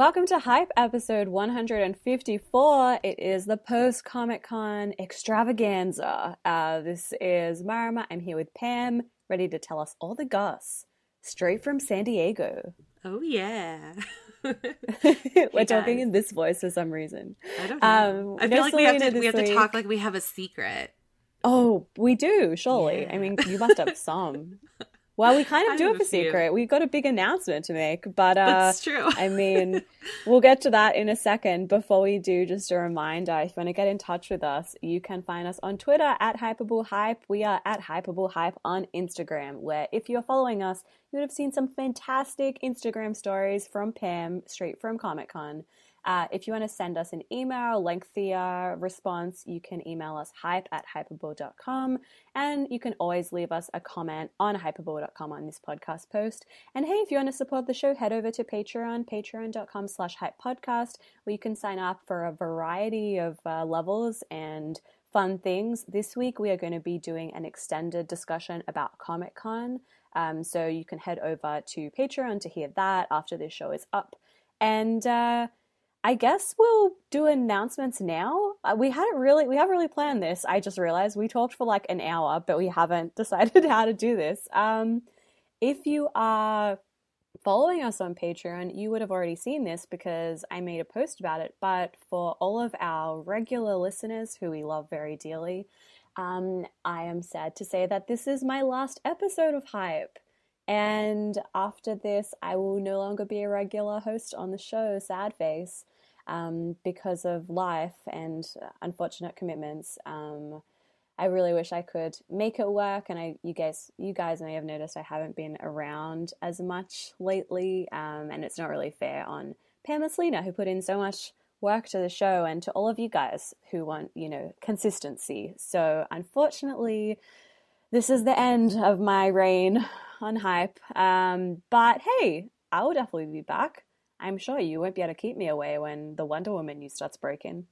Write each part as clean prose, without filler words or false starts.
Welcome to Hype episode 154. It is the post-Comic-Con extravaganza. This is Marama. I'm here with Pam, ready to tell us all the goss, straight from San Diego. Oh, yeah. We're talking in this voice for some reason. I don't know. I feel like we have to talk like we have a secret. Oh, we do, surely. Yeah. I mean, you must have some. Well, we kind of do have a secret. We've got a big announcement to make, but that's true. I mean, we'll get to that in a second. Before we do, just a reminder, if you want to get in touch with us, you can find us on Twitter at HypableHype. We are at HypableHype on Instagram, where if you're following us, you would have seen some fantastic Instagram stories from Pam, straight from Comic-Con. If you want to send us an email, lengthier response, you can email us hype@hypable.com, and you can always leave us a comment on hypable.com on this podcast post. And hey, if you want to support the show, head over to Patreon, patreon.com/hypepodcast, where you can sign up for a variety of levels and fun things. This week, we are going to be doing an extended discussion about Comic-Con, so you can head over to Patreon to hear that after this show is up. And I guess we'll do announcements now. We haven't really planned this. I just realized we talked for like an hour, but we haven't decided how to do this. If you are following us on Patreon, you would have already seen this because I made a post about it. But for all of our regular listeners who we love very dearly, I am sad to say that this is my last episode of Hype. And after this, I will no longer be a regular host on the show, sad face. Because of life and unfortunate commitments. I really wish I could make it work, and you guys may have noticed I haven't been around as much lately, and it's not really fair on Pam and Selena, who put in so much work to the show, and to all of you guys who want, consistency. So unfortunately, this is the end of my reign on Hype. But hey, I will definitely be back. I'm sure you won't be able to keep me away when the Wonder Woman news starts breaking.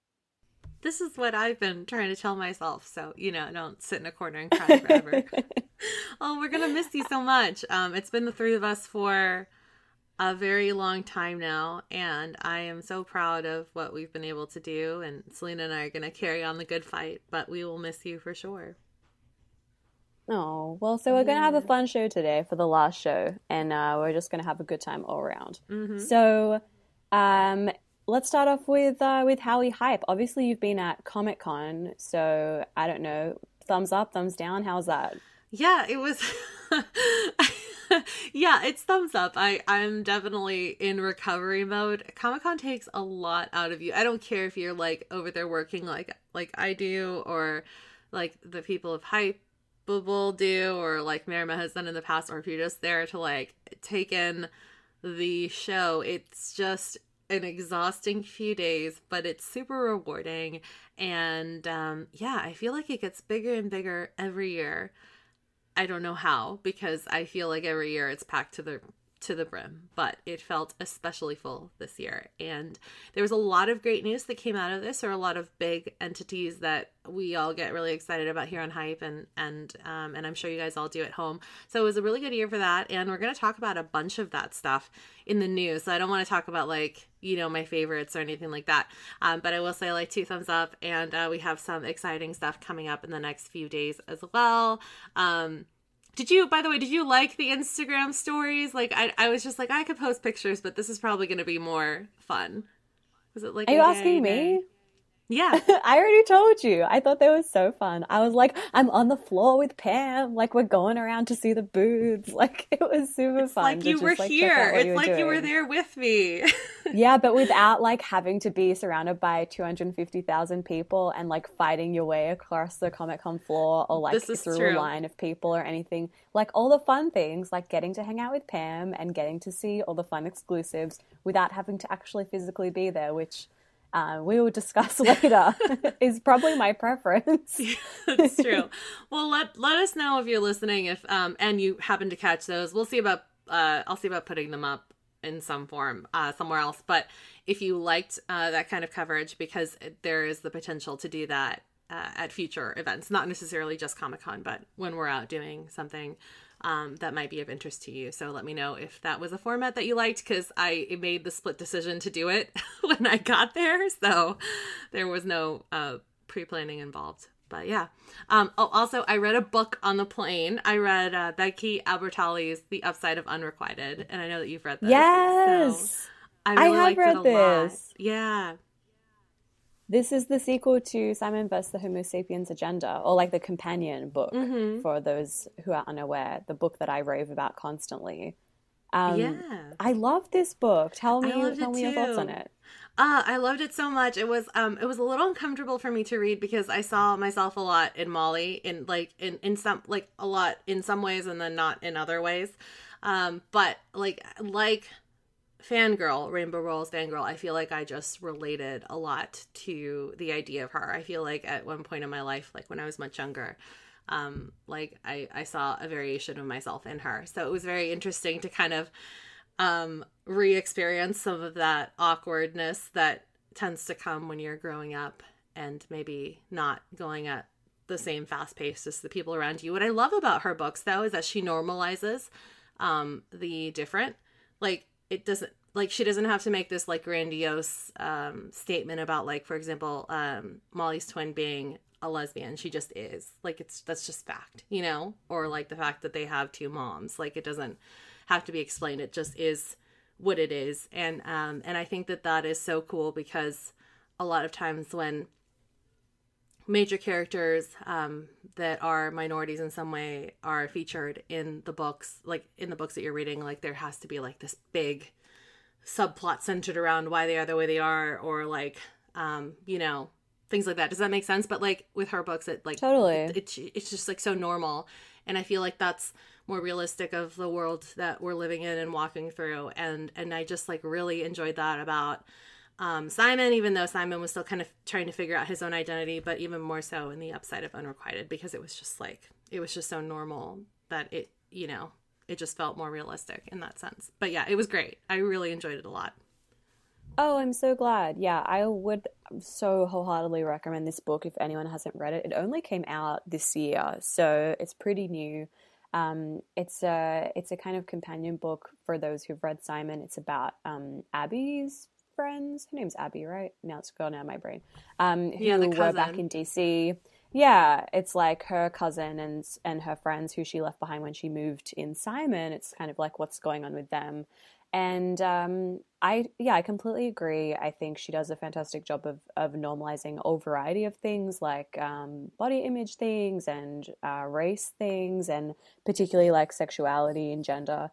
This is what I've been trying to tell myself, so, don't sit in a corner and cry forever. Oh, we're going to miss you so much. It's been the three of us for a very long time now, and I am so proud of what we've been able to do, and Selena and I are going to carry on the good fight, but we will miss you for sure. Oh, well, so we're going to have a fun show today for the last show, and we're just going to have a good time all around. Mm-hmm. So let's start off with how we hype. Obviously, you've been at Comic-Con, so I don't know, thumbs up, thumbs down, how's that? Yeah, it was... Yeah, it's thumbs up. I'm definitely in recovery mode. Comic-Con takes a lot out of you. I don't care if you're, like, over there working like I do, or, like, the people of Hype will do, or like Marima has done in the past, or if you're just there to like take in the show. It's just an exhausting few days, but it's super rewarding. And I feel like it gets bigger and bigger every year. I don't know how, because I feel like every year it's packed to the brim, but it felt especially full this year. And there was a lot of great news that came out of this, or a lot of big entities that we all get really excited about here on Hype, and I'm sure you guys all do at home. So it was a really good year for that, and we're going to talk about a bunch of that stuff in the news. So I don't want to talk about my favorites or anything like that, but I will say 2 thumbs up, and we have some exciting stuff coming up in the next few days as well. Did you like the Instagram stories? I was just I could post pictures, but this is probably going to be more fun. Was it Are you asking me? Yeah. I already told you. I thought they were so fun. I was I'm on the floor with Pam. We're going around to see the booths. It was super fun. You were here. It's you were there with me. Yeah, but without having to be surrounded by 250,000 people and fighting your way across the Comic-Con floor, or through a line of people or anything. All the fun things, getting to hang out with Pam and getting to see all the fun exclusives without having to actually physically be there, which we will discuss later, is probably my preference. That's true. Well, let us know if you're listening, if and you happen to catch those. We'll see about I'll see about putting them up in some form somewhere else. But if you liked that kind of coverage, because there is the potential to do that at future events, not necessarily just Comic-Con, but when we're out doing something that might be of interest to you. So let me know if that was a format that you liked, because I made the split decision to do it when I got there. So there was no pre-planning involved. But yeah. Also, I read a book on the plane. I read Becky Albertalli's The Upside of Unrequited, and I know that you've read this. Yes! So I really liked read it a this. lot. Yeah. This is the sequel to Simon vs. the Homo sapiens Agenda, or like the companion book for those who are unaware, the book that I rave about constantly. I love this book. Tell me your thoughts on it. I loved it so much. It was a little uncomfortable for me to read because I saw myself a lot in Molly, in some, like, a lot in some ways and then not in other ways. But like Fangirl, Rainbow Rowell's Fangirl, I feel like I just related a lot to the idea of her. I feel like at one point in my life, like when I was much younger, like I saw a variation of myself in her. So it was very interesting to kind of re-experience some of that awkwardness that tends to come when you're growing up and maybe not going at the same fast pace as the people around you. What I love about her books, though, is that she normalizes the different. Like, it doesn't, like, she doesn't have to make this like grandiose statement about, like, for example, Molly's twin being a lesbian. She just is. Like, that's just fact, you know? Or like the fact that they have two moms. Like, it doesn't have to be explained. It just is what it is. And I think that is so cool, because a lot of times when major characters that are minorities in some way are featured in the books, like in the books that you're reading, like there has to be like this big subplot centered around why they are the way they are, or like, you know, things like that. Does that make sense? But like with her books, it like totally, it's just like so normal. And I feel like that's more realistic of the world that we're living in and walking through. And I just like really enjoyed that about Simon, even though Simon was still kind of trying to figure out his own identity, but even more so in The Upside of Unrequited, because it was just so normal that it, you know, it just felt more realistic in that sense. But yeah, it was great. I really enjoyed it a lot. Oh, I'm so glad. Yeah, I would so wholeheartedly recommend this book if anyone hasn't read it. It only came out this year, so it's pretty new. It's a kind of companion book for those who've read Simon. It's about Abby's friends. Her name's Abby, right? Now it's gone out of my brain. Who were back in DC. Yeah, it's like her cousin and her friends who she left behind when she moved in Simon. It's kind of like what's going on with them. And I completely agree. I think she does a fantastic job of normalizing a variety of things, like body image things and race things, and particularly like sexuality and gender.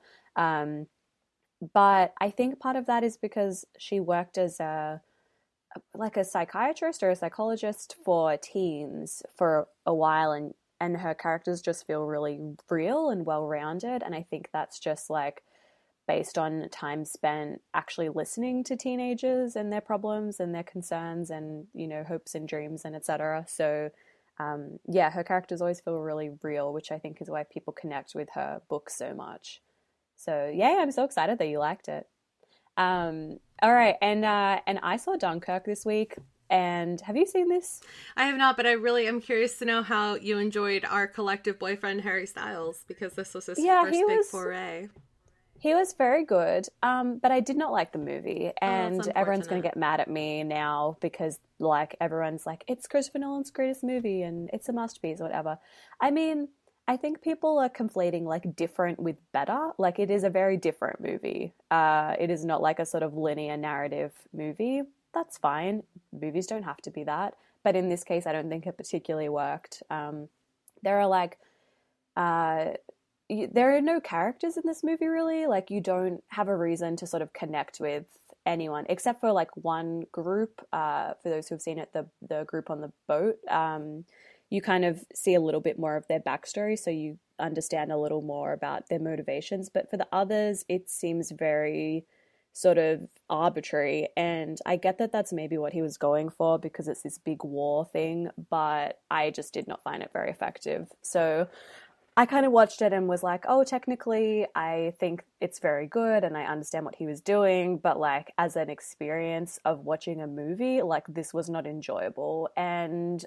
But I think part of that is because she worked as a psychiatrist or a psychologist for teens for a while, and her characters just feel really real and well-rounded. And I think that's just like based on time spent actually listening to teenagers and their problems and their concerns and, you know, hopes and dreams and etc. So yeah, her characters always feel really real, which I think is why people connect with her books so much. So yeah, I'm so excited that you liked it. All right, and I saw Dunkirk this week. And have you seen this? I have not, but I really am curious to know how you enjoyed our collective boyfriend Harry Styles, because this was his first big foray. He was very good, but I did not like the movie, and everyone's going to get mad at me now because, like, everyone's like, it's Christopher Nolan's greatest movie and it's a masterpiece or whatever. I mean, I think people are conflating, like, different with better. Like, it is a very different movie. It is not like a sort of linear narrative movie. That's fine. Movies don't have to be that. But in this case, I don't think it particularly worked. There are, like... there are no characters in this movie, really. Like, you don't have a reason to sort of connect with anyone, except for, like, one group. For those who've seen it, the group on the boat, you kind of see a little bit more of their backstory, so you understand a little more about their motivations. But for the others, it seems very sort of arbitrary, and I get that that's maybe what he was going for because it's this big war thing, but I just did not find it very effective. So I kind of watched it and was like, oh, technically, I think it's very good and I understand what he was doing. But like, as an experience of watching a movie, like, this was not enjoyable. And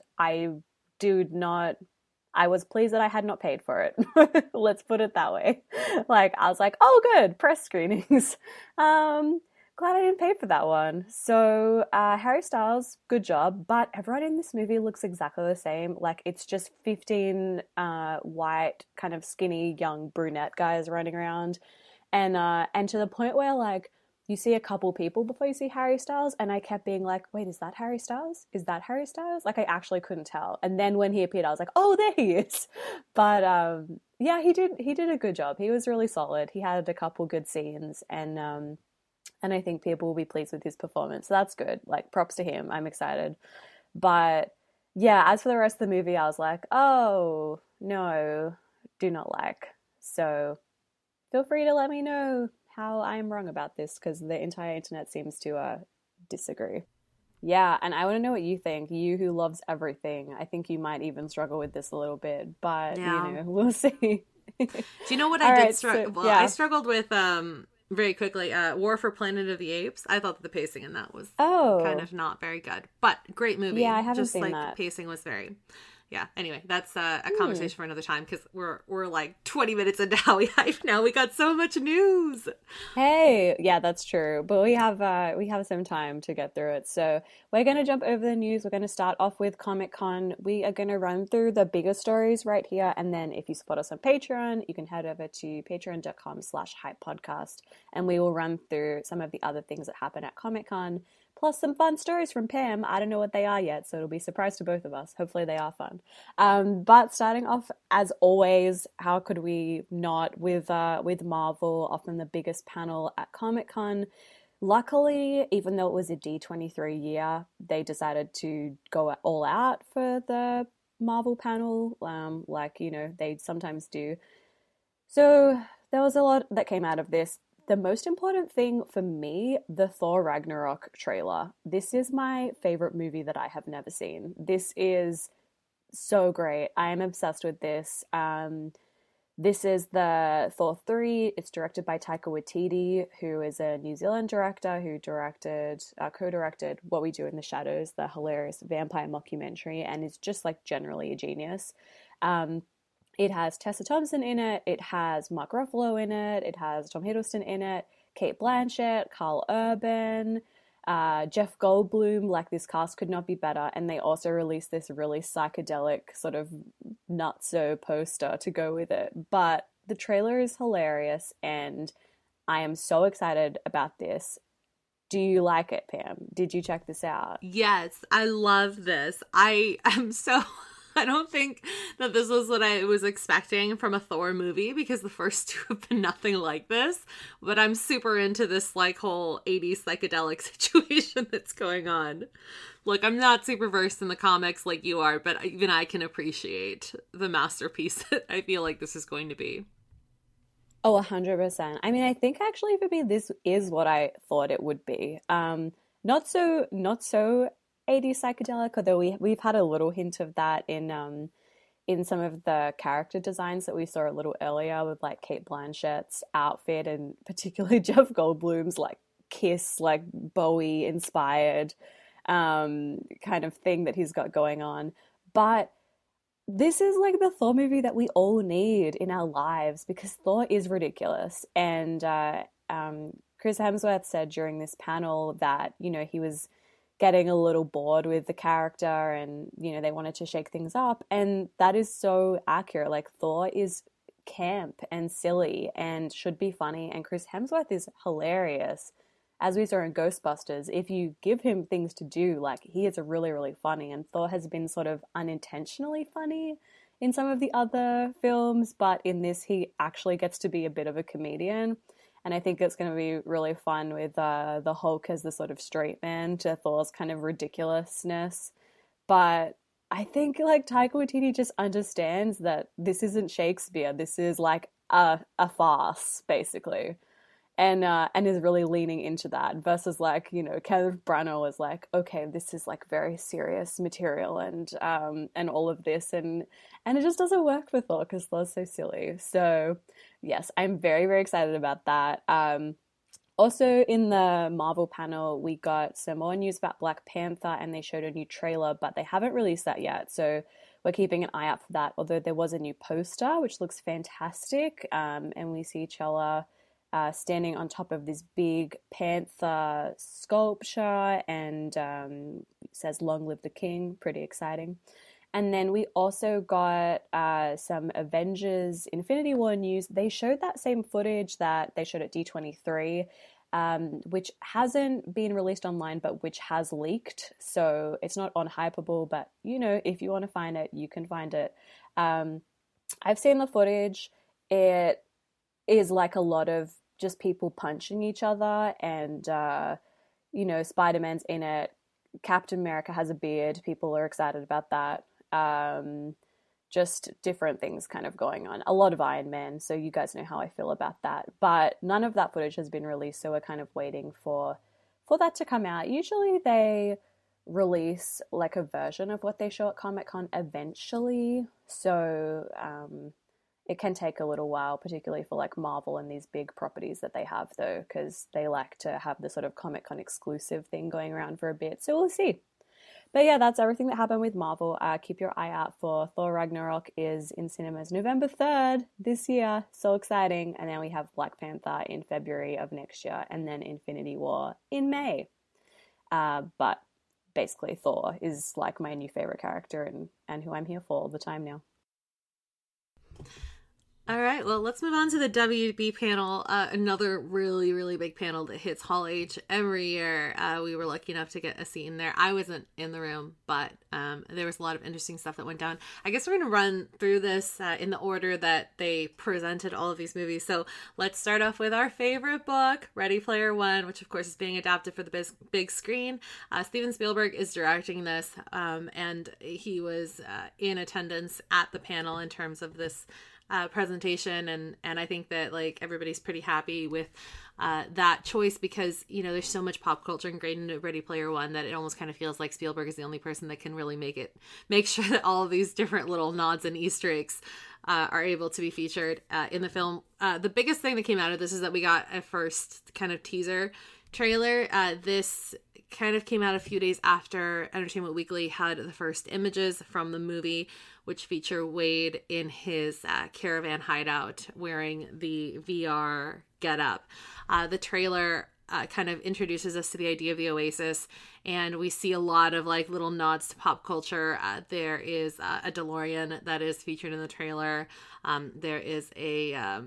I was pleased that I had not paid for it. Let's put it that way. Like, I was like, oh, good, press screenings. Glad I didn't pay for that one. So, Harry Styles, good job. But everyone in this movie looks exactly the same. Like, it's just 15 white, kind of skinny, young brunette guys running around. And to the point where, like, you see a couple people before you see Harry Styles, and I kept being like, wait, is that Harry Styles? Is that Harry Styles? Like, I actually couldn't tell. And then when he appeared, I was like, oh, there he is. But yeah, he did a good job. He was really solid. He had a couple good scenes, and I think people will be pleased with his performance. So that's good. Like, props to him. I'm excited. But yeah, as for the rest of the movie, I was like, oh, no, do not like. So feel free to let me know how I'm wrong about this, because the entire internet seems to disagree. Yeah, and I want to know what you think. You who loves everything. I think you might even struggle with this a little bit, but Yeah. you know, we'll see. Do you know what All I did right, struggle? so, Well, yeah. I struggled with very quickly. War for Planet of the Apes. I thought that the pacing in that was kind Oh, of not very good, but great movie. yeah, I haven't Just seen like the that. pacing was very. Yeah. Anyway, that's a conversation for another time, because we're like 20 minutes into How We Hype now. We got so much news. Hey, yeah, that's true. But we have some time to get through it. So we're gonna jump over the news. We're gonna start off with Comic Con. We are gonna run through the bigger stories right here, and then if you support us on Patreon, you can head over to patreon.com/hype podcast, and we will run through some of the other things that happen at Comic Con, plus some fun stories from Pam. I don't know what they are yet, so it'll be a surprise to both of us. Hopefully they are fun. But starting off, as always, how could we not with Marvel, often the biggest panel at Comic Con. Luckily, even though it was a D23 year, they decided to go all out for the Marvel panel, like, you know, they sometimes do. So there was a lot that came out of this. The most important thing for me, the Thor Ragnarok trailer. This is my favorite movie that I have never seen. This is so great. I am obsessed with this. This is the Thor 3. It's directed by Taika Waititi, who is a New Zealand director who co-directed What We Do in the Shadows, the hilarious vampire mockumentary, and is just like generally a genius. Um, it has Tessa Thompson in it. It has Mark Ruffalo in it. It has Tom Hiddleston in it. Kate Blanchett, Carl Urban, Jeff Goldblum. Like, this cast could not be better. And they also released this really psychedelic sort of nutso poster to go with it. But the trailer is hilarious, and I am so excited about this. Do you like it, Pam? Did you check this out? Yes, I love this. I am so. I don't think that this was what I was expecting from a Thor movie, because the first two have been nothing like this. But I'm super into this like whole 80s psychedelic situation that's going on. Look, I'm not super versed in the comics like you are, but even I can appreciate the masterpiece that I feel like this is going to be. Oh, 100%. I mean, I think actually for me, this is what I thought it would be. Not so 80s psychedelic, although we've had a little hint of that in some of the character designs that we saw a little earlier with like Kate Blanchett's outfit, and particularly Jeff Goldblum's like Kiss, like Bowie inspired kind of thing that he's got going on. But this is like the Thor movie that we all need in our lives, because Thor is ridiculous. And Chris Hemsworth said during this panel that, you know, he was getting a little bored with the character, and, you know, they wanted to shake things up. And that is so accurate. Like, Thor is camp and silly and should be funny. And Chris Hemsworth is hilarious. As we saw in Ghostbusters, if you give him things to do, like, he is really, really funny. And Thor has been sort of unintentionally funny in some of the other films, but in this, he actually gets to be a bit of a comedian. And I think it's going to be really fun with the Hulk as the sort of straight man to Thor's kind of ridiculousness. But I think like Taika Waititi just understands that this isn't Shakespeare. This is like a farce, basically. and is really leaning into that versus like, you know, Kenneth Branagh was like, okay, this is like very serious material and all of this and it just doesn't work for Thor because Thor's so silly. So yes, I'm very, very excited about that. Also in the Marvel panel, we got some more news about Black Panther and they showed a new trailer, but they haven't released that yet. So we're keeping an eye out for that, although there was a new poster, which looks fantastic. And we see T'Challa standing on top of this big panther sculpture and says, "Long live the king." Pretty exciting. And then we also got some Avengers Infinity War news. They showed that same footage that they showed at D23, which hasn't been released online, but which has leaked. So it's not on Hypable, but, you know, if you want to find it, you can find it. I've seen the footage. It is like a lot of just people punching each other and, you know, Spider-Man's in it. Captain America has a beard. People are excited about that. Just different things kind of going on. A lot of Iron Man, so you guys know how I feel about that. But none of that footage has been released, so we're kind of waiting for that to come out. Usually they release like a version of what they show at Comic-Con eventually, so it can take a little while, particularly for like Marvel and these big properties that they have though, because they like to have the sort of Comic-Con exclusive thing going around for a bit, so we'll see. But yeah, that's everything that happened with Marvel. Keep your eye out for Thor Ragnarok is in cinemas November 3rd this year. So exciting. And then we have Black Panther in February of next year and then Infinity War in May. But basically Thor is like my new favorite character and who I'm here for all the time now. All right, well, let's move on to the WB panel. Another really, really big panel that hits Hall H every year. We were lucky enough to get a seat in there. I wasn't in the room, but there was a lot of interesting stuff that went down. I guess we're going to run through this in the order that they presented all of these movies. So let's start off with our favorite book, Ready Player One, which of course is being adapted for the big screen. Steven Spielberg is directing this, and he was in attendance at the panel in terms of this presentation, and I think that like everybody's pretty happy with that choice because, you know, there's so much pop culture ingrained into Ready Player One that it almost kind of feels like Spielberg is the only person that can really make sure that all of these different little nods and Easter eggs are able to be featured in the film. The biggest thing that came out of this is that we got a first kind of teaser trailer. This kind of came out a few days after Entertainment Weekly had the first images from the movie, which feature Wade in his caravan hideout wearing the VR getup. The trailer kind of introduces us to the idea of the Oasis, and we see a lot of like little nods to pop culture. There is a DeLorean that is featured in the trailer. There is a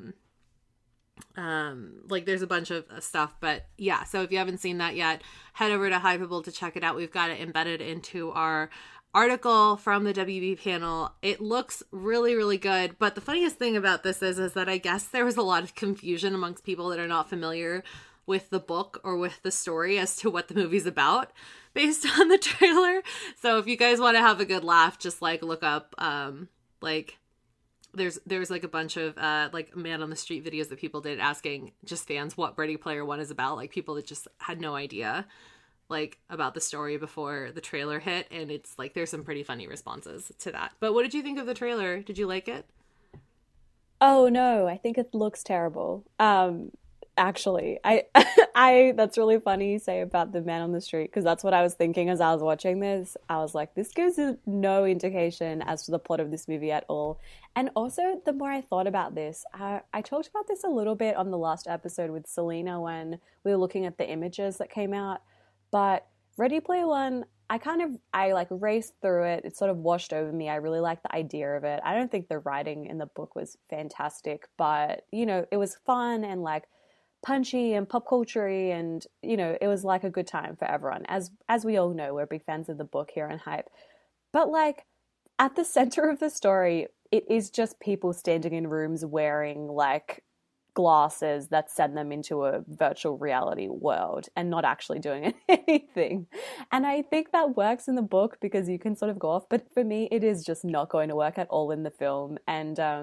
like there's a bunch of stuff, but yeah, so if you haven't seen that yet, head over to Hypable to check it out. We've got it embedded into our article from the WB panel. It looks really, really good, but the funniest thing about this is that I guess there was a lot of confusion amongst people that are not familiar with the book or with the story as to what the movie's about based on the trailer. So if you guys want to have a good laugh, just like look up like there's like a bunch of like man on the street videos that people did asking just fans what Ready Player One is about, like people that just had no idea like about the story before the trailer hit, and it's like there's some pretty funny responses to that. But what did you think of the trailer? Did you like it? Oh no, I think it looks terrible. Actually, I that's really funny you say about the man on the street, because that's what I was thinking as I was watching this. I was like, this gives no indication as to the plot of this movie at all. And also, the more I thought about this, I talked about this a little bit on the last episode with Selena when we were looking at the images that came out. But Ready Player One, I like raced through it. It sort of washed over me. I really liked the idea of it. I don't think the writing in the book was fantastic, but, you know, it was fun and like punchy and pop culture-y, and, you know, it was like a good time for everyone. As we all know, we're big fans of the book here on Hype. But like at the center of the story, it is just people standing in rooms wearing like glasses that send them into a virtual reality world and not actually doing anything. And I think that works in the book because you can sort of go off, but for me it is just not going to work at all in the film. And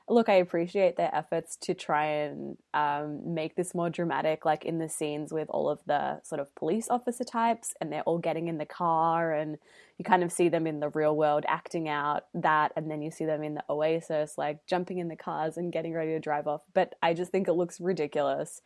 look, I appreciate their efforts to try and make this more dramatic, like in the scenes with all of the sort of police officer types, and they're all getting in the car, and you kind of see them in the real world acting out that, and then you see them in the Oasis, like jumping in the cars and getting ready to drive off. But I just think it looks ridiculous,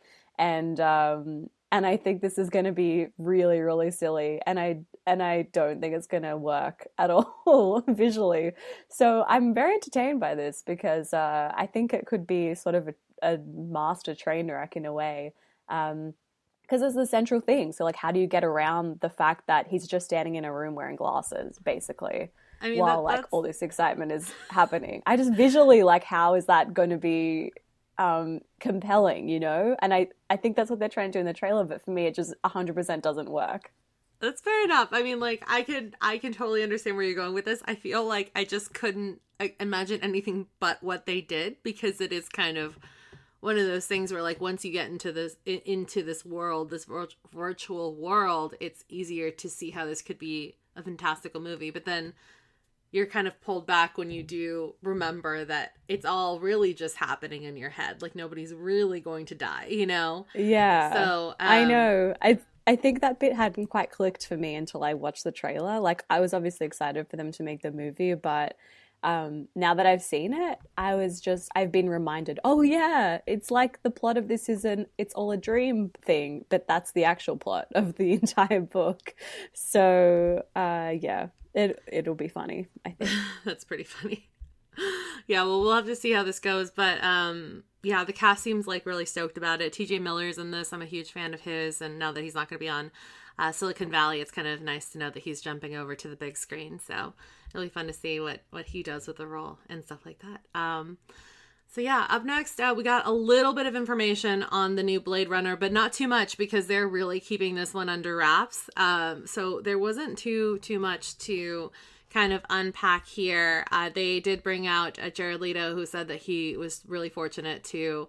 and I think this is going to be really, really silly, and I don't think it's going to work at all visually. So I'm very entertained by this because I think it could be sort of a master train wreck in a way. Because it's the central thing. So, like, how do you get around the fact that he's just standing in a room wearing glasses, basically, I mean, while like all this excitement is happening? I just visually, like, how is that going to be compelling, you know? And I think that's what they're trying to do in the trailer, but for me, it just 100% doesn't work. That's fair enough. I mean, like, I can totally understand where you're going with this. I feel like I just couldn't imagine anything but what they did, because it is kind of one of those things where, like, once you get into this world, this virtual world, it's easier to see how this could be a fantastical movie. But then you're kind of pulled back when you do remember that it's all really just happening in your head. Like, nobody's really going to die, you know? Yeah. So I know. I think that bit hadn't quite clicked for me until I watched the trailer. Like, I was obviously excited for them to make the movie, but now that I've seen it, I've been reminded, oh yeah, it's like the plot of this it's all a dream thing, but that's the actual plot of the entire book. So yeah, it'll be funny, I think. That's pretty funny. Yeah, well, we'll have to see how this goes, but yeah, the cast seems like really stoked about it. TJ Miller's in this. I'm a huge fan of his, and now that he's not going to be on Silicon Valley, it's kind of nice to know that he's jumping over to the big screen. So it'll be fun to see what he does with the role and stuff like that. So yeah, up next, we got a little bit of information on the new Blade Runner, but not too much because they're really keeping this one under wraps. So there wasn't too much to kind of unpack here. They did bring out Jared Leto, who said that he feels really fortunate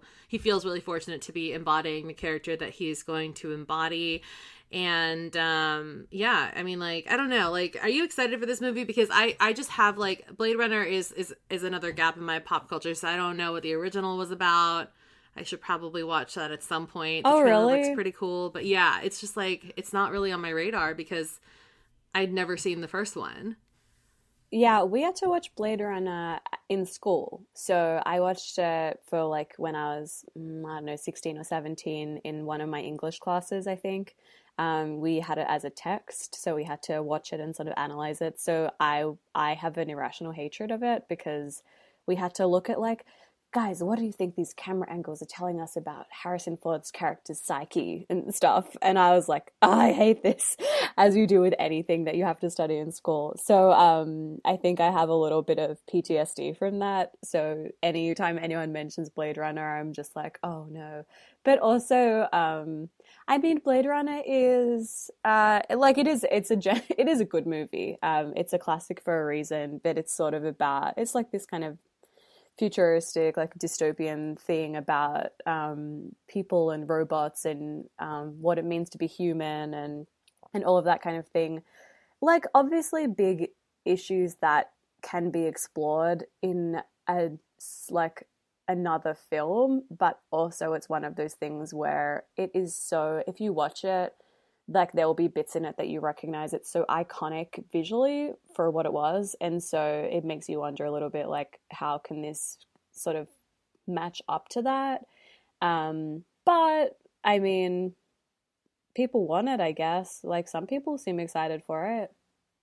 to be embodying the character that he's going to embody. And yeah, I mean, like, I don't know, like, are you excited for this movie? Because I just have, like, Blade Runner is another gap in my pop culture, so I don't know what the original was about. I should probably watch that at some point. Oh, really? Looks pretty cool. But yeah, it's just like, it's not really on my radar because I'd never seen the first one. Yeah, we had to watch Blade Runner in school. So I watched it for, like, when I was, I don't know, 16 or 17 in one of my English classes, I think. We had it as a text, so we had to watch it and sort of analyze it. So I have an irrational hatred of it because we had to look at, like, guys, what do you think these camera angles are telling us about Harrison Ford's character's psyche and stuff? And I was like, oh, I hate this, as you do with anything that you have to study in school. So I think I have a little bit of PTSD from that. So anytime anyone mentions Blade Runner, I'm just like, oh no. But also, I mean, Blade Runner is like, it is a good movie. It's a classic for a reason, but it's sort of about, it's like this kind of futuristic, like, dystopian thing about people and robots and what it means to be human and all of that kind of thing. Like, obviously big issues that can be explored in another film, but also it's one of those things where it is so, if you watch it, like, there will be bits in it that you recognize. It's so iconic visually for what it was, and so it makes you wonder a little bit, like, how can this sort of match up to that? But I mean, people want it, I guess. Like, some people seem excited for it.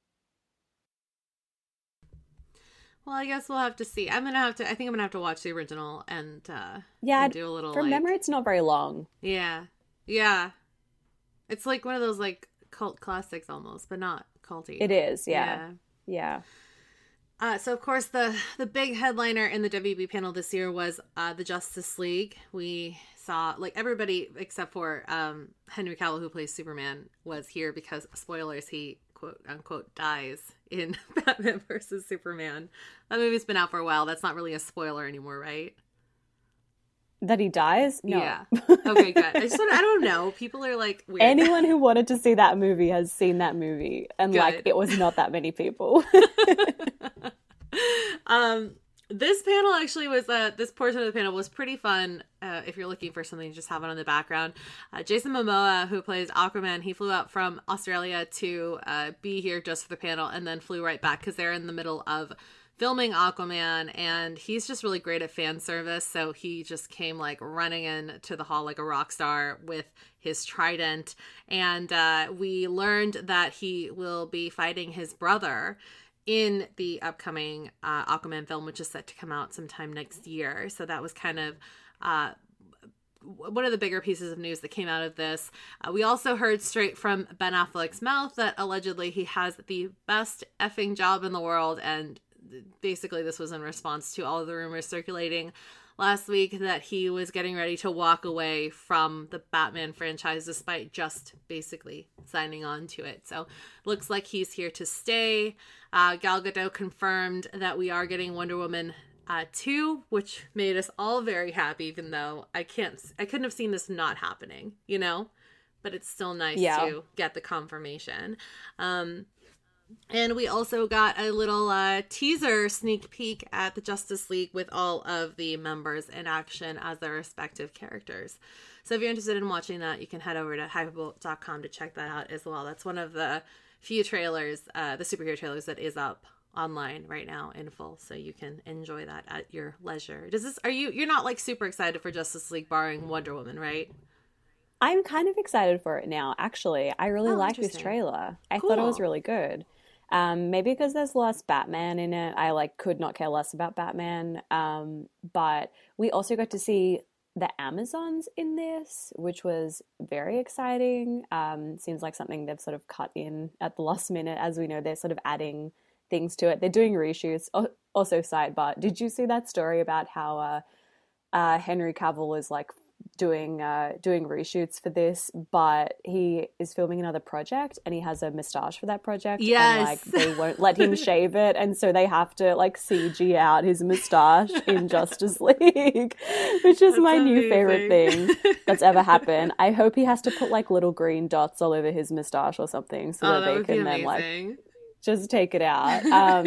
Well, I guess we'll have to see. I think I'm gonna have to watch the original and and do a little, from memory, it's not very long. Yeah. It's like one of those, like, cult classics almost, but not culty. It is, yeah. So, of course, the big headliner in the WB panel this year was the Justice League. We saw, like, everybody except for Henry Cavill, who plays Superman, was here because, spoilers, he, quote unquote, dies in Batman versus Superman. That movie's been out for a while. That's not really a spoiler anymore, right? That he dies? No. Yeah. Okay, good. I don't know. People are, like, weird. Anyone who wanted to see that movie has seen that movie. And, good. like, it was not that many people. This panel actually was this portion of the panel was pretty fun. If you're looking for something to just have it on the background, Jason Momoa, who plays Aquaman, he flew out from Australia to be here just for the panel, and then flew right back because they're in the middle of filming Aquaman, and he's just really great at fan service. So he just came like running into the hall like a rock star with his trident, and we learned that he will be fighting his brother in the upcoming Aquaman film, which is set to come out sometime next year. So that was kind of one of the bigger pieces of news that came out of this. We also heard straight from Ben Affleck's mouth that allegedly he has the best effing job in the world, and basically this was in response to all of the rumors circulating last week that he was getting ready to walk away from the Batman franchise despite just basically signing on to it. So looks like he's here to stay. Gal Gadot confirmed that we are getting Wonder Woman 2, which made us all very happy, even though I couldn't have seen this not happening, you know, but it's still nice to get the confirmation. And we also got a little teaser sneak peek at the Justice League with all of the members in action as their respective characters. So if you're interested in watching that, you can head over to hypable.com to check that out as well. That's one of the few trailers, the superhero trailers, that is up online right now in full, so you can enjoy that at your leisure. You're not like super excited for Justice League barring Wonder Woman, right? I'm kind of excited for it now, actually. I really like this trailer. I thought it was really good. Maybe because there's less Batman in it. I could not care less about Batman. But we also got to see the Amazons in this, which was very exciting. Seems like something they've sort of cut in at the last minute. As we know, they're sort of adding things to it. They're doing reshoots. Also, sidebar, did you see that story about how Henry Cavill is doing reshoots for this, but he is filming another project and he has a moustache for that project? Yes. And they won't let him shave it, and so they have to CG out his moustache in Justice League, which is my new favorite thing that's ever happened. I hope he has to put little green dots all over his moustache or something so that they can then just take it out.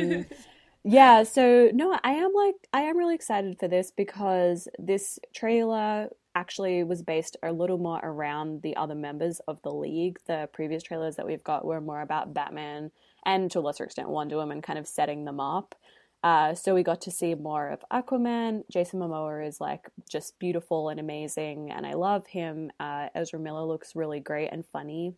Yeah, so no, I am really excited for this because this trailer actually was based a little more around the other members of the League. The previous trailers that we've got were more about Batman and, to a lesser extent, Wonder Woman, kind of setting them up. So we got to see more of Aquaman. Jason Momoa is just beautiful and amazing, and I love him. Ezra Miller looks really great and funny.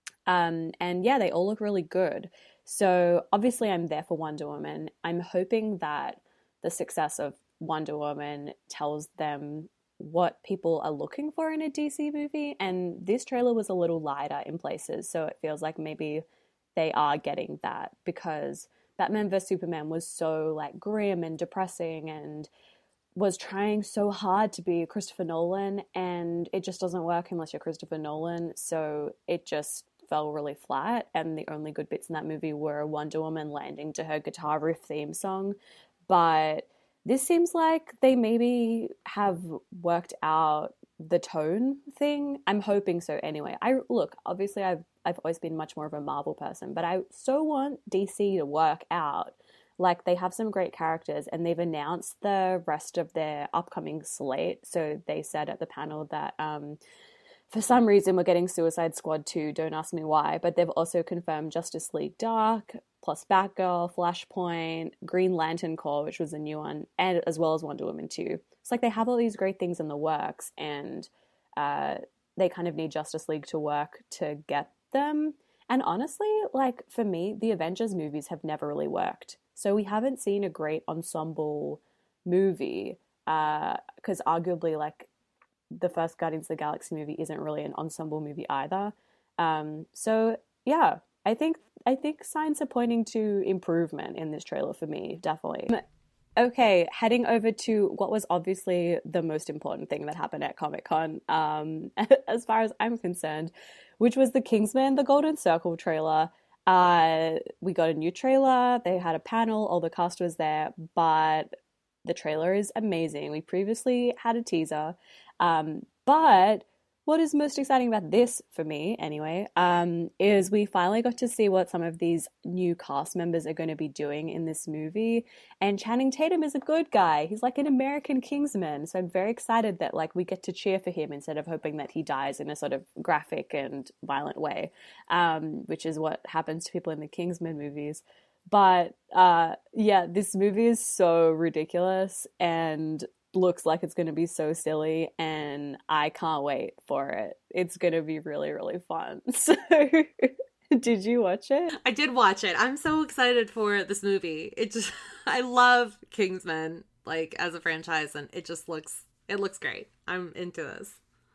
And yeah, they all look really good. So obviously I'm there for Wonder Woman. I'm hoping that the success of Wonder Woman tells them what people are looking for in a DC movie. And this trailer was a little lighter in places, so it feels like maybe they are getting that, because Batman vs Superman was so grim and depressing and was trying so hard to be Christopher Nolan, and it just doesn't work unless you're Christopher Nolan. So it just fell really flat, and the only good bits in that movie were Wonder Woman landing to her guitar riff theme song. But this seems like they maybe have worked out the tone thing. I'm hoping so anyway. Obviously I've always been much more of a Marvel person, but I so want DC to work out. They have some great characters, and they've announced the rest of their upcoming slate. So they said at the panel that for some reason we're getting Suicide Squad 2, don't ask me why, but they've also confirmed Justice League Dark, plus Batgirl, Flashpoint, Green Lantern Corps, which was a new one, and as well as Wonder Woman 2. It's they have all these great things in the works, and they kind of need Justice League to work to get them. And honestly, for me, the Avengers movies have never really worked. So we haven't seen a great ensemble movie, because arguably, the first Guardians of the Galaxy movie isn't really an ensemble movie either. So yeah, I think signs are pointing to improvement in this trailer for me, definitely. Okay, heading over to what was obviously the most important thing that happened at Comic-Con, as far as I'm concerned, which was the Kingsman: The Golden Circle trailer. We got a new trailer, they had a panel, all the cast was there, but the trailer is amazing. We previously had a teaser, but what is most exciting about this, for me anyway, is we finally got to see what some of these new cast members are going to be doing in this movie. And Channing Tatum is a good guy. He's like an American Kingsman. So I'm very excited that like we get to cheer for him instead of hoping that he dies in a sort of graphic and violent way, which is what happens to people in the Kingsman movies. But yeah, this movie is so ridiculous and looks like it's going to be so silly, and I can't wait for it. It's going to be really, really fun. So did you watch it? I did watch it. I'm so excited for this movie. It just, I love Kingsman, like, as a franchise, and it looks great. I'm into this.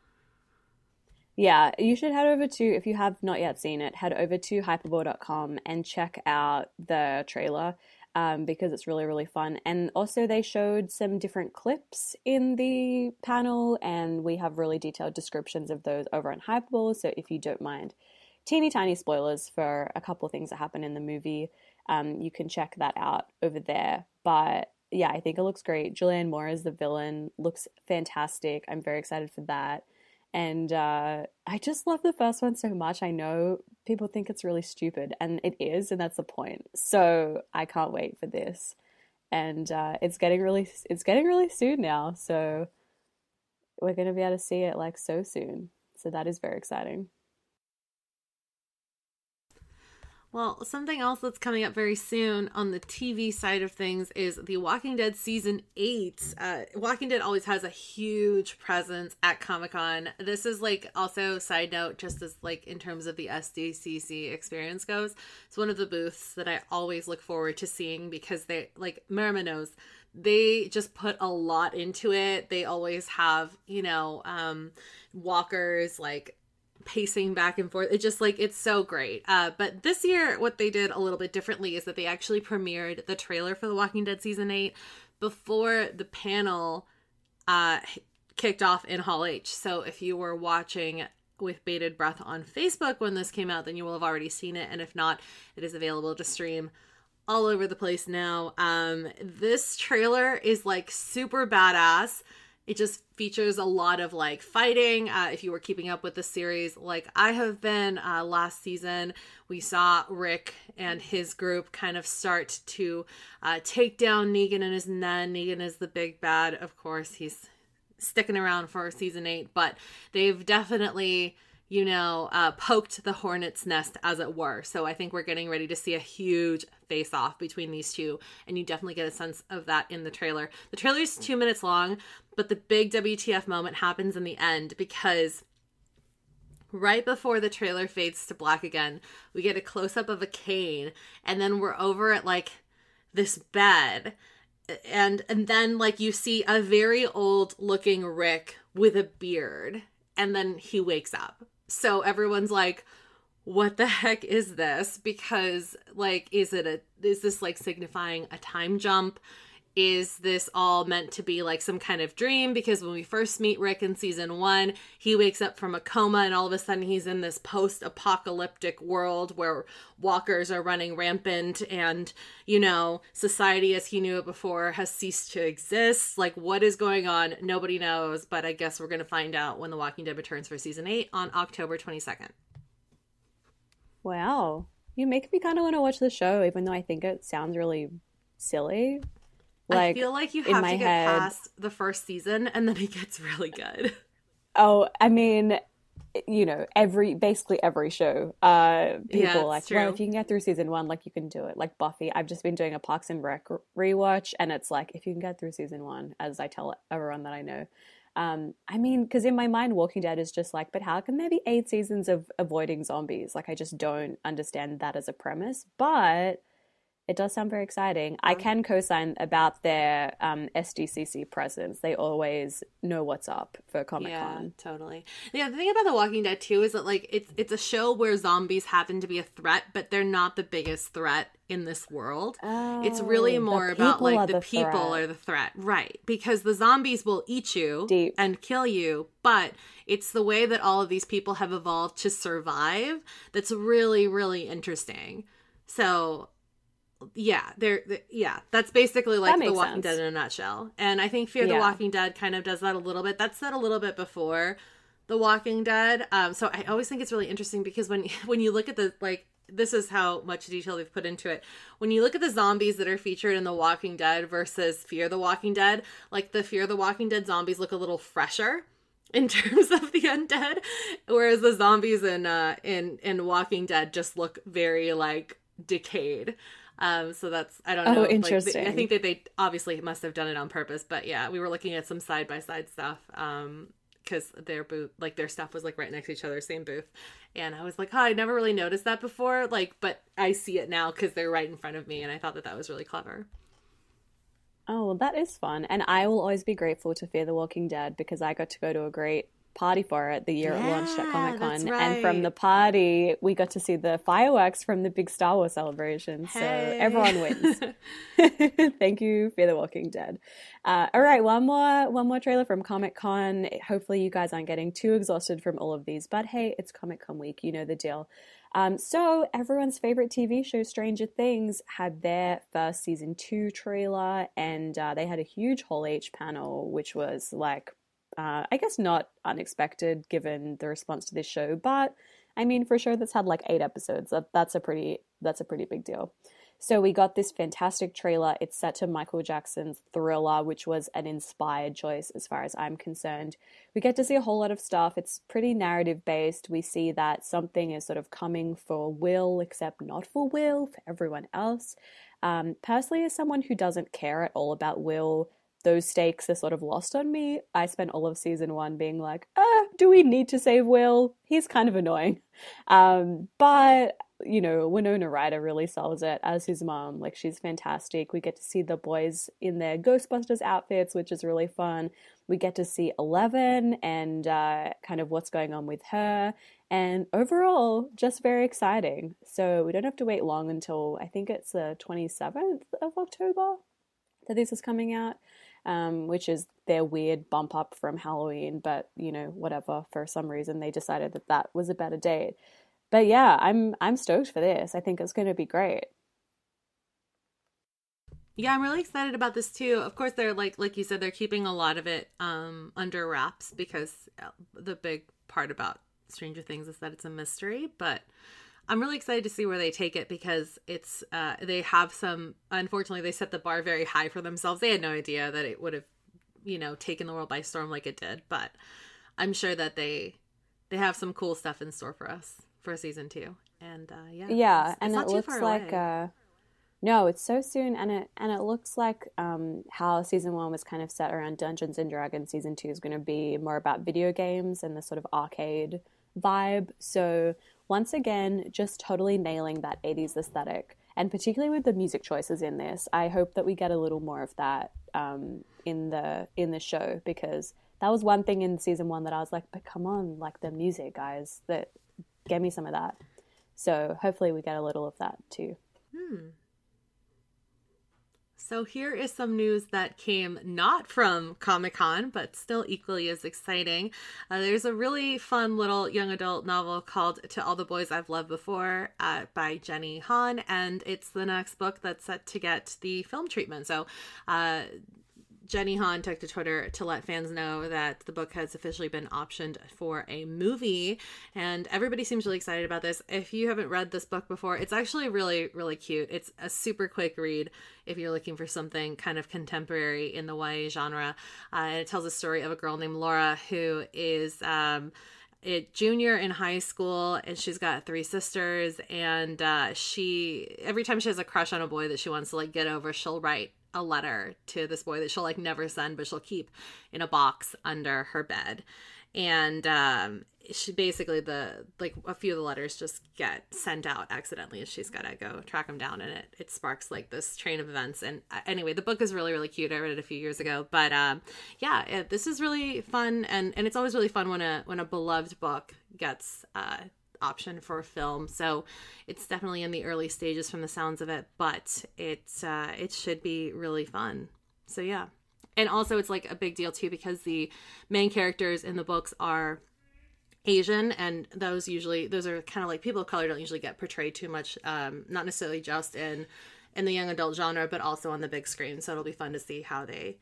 Yeah, you should head over to, if you have not yet seen it, head over to hypable.com and check out the trailer. Because it's really, really fun. And also they showed some different clips in the panel, and we have really detailed descriptions of those over on Hypable. So if you don't mind teeny tiny spoilers for a couple of things that happen in the movie, you can check that out over there. But yeah, I think it looks great. Julianne Moore as the villain looks fantastic. I'm very excited for that. And I just love the first one so much. I know people think it's really stupid, and it is, and that's the point. So I can't wait for this. And it's getting really soon now. So we're going to be able to see it like so soon. So that is very exciting. Well, something else that's coming up very soon on the TV side of things is The Walking Dead Season 8. Walking Dead always has a huge presence at Comic-Con. This is like also, side note, just as like in terms of the SDCC experience goes, it's one of the booths that I always look forward to seeing because they, like Merima knows, they just put a lot into it. They always have, walkers like pacing back and forth. It just like, it's so great. But this year, what they did a little bit differently is that they actually premiered the trailer for The Walking Dead Season 8 before the panel kicked off in Hall H. So if you were watching with bated breath on Facebook when this came out, then you will have already seen it. And if not, it is available to stream all over the place now. This trailer is like super badass. It just features a lot of like fighting. If you were keeping up with the series, like I have been, last season, we saw Rick and his group kind of start to take down Negan and his men. Negan is the big bad. Of course, he's sticking around for season 8, but they've definitely, poked the hornet's nest, as it were. So I think we're getting ready to see a huge face-off between these two, and you definitely get a sense of that in the trailer. The trailer is 2 minutes long, but the big WTF moment happens in the end, because right before the trailer fades to black again, we get a close-up of a cane, and then we're over at like this bed, and then like you see a very old looking Rick with a beard, and then he wakes up. So everyone's like, what the heck is this? Because like, is this like signifying a time jump? Is this all meant to be like some kind of dream? Because when we first meet Rick in season 1, he wakes up from a coma and all of a sudden he's in this post-apocalyptic world where walkers are running rampant and, society as he knew it before has ceased to exist. Like, what is going on? Nobody knows, but I guess we're going to find out when The Walking Dead returns for season 8 on October 22nd. Wow. You make me kind of want to watch the show, even though I think it sounds really silly. Like, I feel like you have to get past the first season and then it gets really good. Oh, I mean, basically every show, people like, true. Well, if you can get through season 1, like you can do it. Like Buffy, I've just been doing a Parks and Rec rewatch, and it's like, if you can get through season 1, as I tell everyone that I know. I mean, because in my mind, Walking Dead is just like, but how can there be 8 seasons of avoiding zombies? Like, I just don't understand that as a premise, but it does sound very exciting. I can co-sign about their SDCC presence. They always know what's up for Comic-Con. Yeah, totally. Yeah, the thing about The Walking Dead, too, is that, like, it's a show where zombies happen to be a threat, but they're not the biggest threat in this world. Oh, it's really more about, like, the people are the threat. Right. Because the zombies will eat you and kill you, but it's the way that all of these people have evolved to survive that's really, really interesting. So yeah, that's basically like The Walking Dead in a nutshell. And I think Fear the Walking Dead kind of does that a little bit. That's said a little bit before, The Walking Dead. So I always think it's really interesting because when you look at the, like, this is how much detail they've put into it. When you look at the zombies that are featured in The Walking Dead versus Fear the Walking Dead, like the Fear the Walking Dead zombies look a little fresher in terms of the undead, whereas the zombies in Walking Dead just look very like decayed. So that's, I don't know. Oh, interesting. Like, I think that they obviously must have done it on purpose, but yeah, we were looking at some side by side stuff. Because their booth, like their stuff was like right next to each other, same booth. And I was like, oh, I never really noticed that before. Like, but I see it now because they're right in front of me. And I thought that was really clever. Oh, well, that is fun. And I will always be grateful to Fear the Walking Dead because I got to go to a great party for it the year it launched at Comic Con. Right. And from the party, we got to see the fireworks from the big Star Wars celebration. Hey. So everyone wins. Thank you, Fear the Walking Dead. All right, one more trailer from Comic Con. Hopefully you guys aren't getting too exhausted from all of these, but hey, it's Comic Con week. You know the deal. So everyone's favorite TV show, Stranger Things, had their first season 2 trailer, and they had a huge Hall H panel, which was like, I guess not unexpected given the response to this show, but I mean, for a show that's had like 8 episodes, that's a pretty big deal. So we got this fantastic trailer. It's set to Michael Jackson's Thriller, which was an inspired choice as far as I'm concerned. We get to see a whole lot of stuff. It's pretty narrative based. We see that something is sort of coming for Will, except not for Will, for everyone else. Personally, as someone who doesn't care at all about Will, those stakes are sort of lost on me. I spent all of season 1 being like, do we need to save Will? He's kind of annoying. But, you know, Winona Ryder really sells it as his mom. Like, she's fantastic. We get to see the boys in their Ghostbusters outfits, which is really fun. We get to see Eleven and kind of what's going on with her. And overall, just very exciting. So we don't have to wait long until, I think it's the 27th of October that this is coming out. Which is their weird bump up from Halloween, but you know, whatever. For some reason, they decided that was a better date. But yeah, I'm stoked for this. I think it's going to be great. Yeah, I'm really excited about this too. Of course, they're like you said, they're keeping a lot of it under wraps because the big part about Stranger Things is that it's a mystery, but I'm really excited to see where they take it because it's they have some, unfortunately they set the bar very high for themselves. They had no idea that it would have, you know, taken the world by storm like it did, but I'm sure that they have some cool stuff in store for us for season 2. And it's and it looks like no, it's so soon, and it looks like how season 1 was kind of set around Dungeons and Dragons, season 2 is going to be more about video games and the sort of arcade vibe. So once again, just totally nailing that 80s aesthetic, and particularly with the music choices in this, I hope that we get a little more of that in the show, because that was one thing in season 1 that I was like, but come on, like the music, guys, that get me some of that. So hopefully we get a little of that too. So here is some news that came not from Comic-Con, but still equally as exciting. There's a really fun little young adult novel called To All the Boys I've Loved Before by Jenny Han, and it's the next book that's set to get the film treatment. So Jenny Han took to Twitter to let fans know that the book has officially been optioned for a movie, and everybody seems really excited about this. If you haven't read this book before, it's actually really, really cute. It's a super quick read if you're looking for something kind of contemporary in the YA genre. And it tells a story of a girl named Laura who is a junior in high school, and she's got 3 sisters, and she, every time she has a crush on a boy that she wants to like get over, she'll write a letter to this boy that she'll like never send, but she'll keep in a box under her bed. And she basically, a few of the letters just get sent out accidentally, and she's got to go track them down, and it sparks like this train of events. And anyway, the book is really, really cute. I read it a few years ago, but this is really fun, and it's always really fun when a beloved book gets option for a film. So it's definitely in the early stages from the sounds of it, but it should be really fun. So yeah. And also it's like a big deal too, because the main characters in the books are Asian, and those are kind of like people of color don't usually get portrayed too much, not necessarily just in the young adult genre, but also on the big screen. So it'll be fun to see how they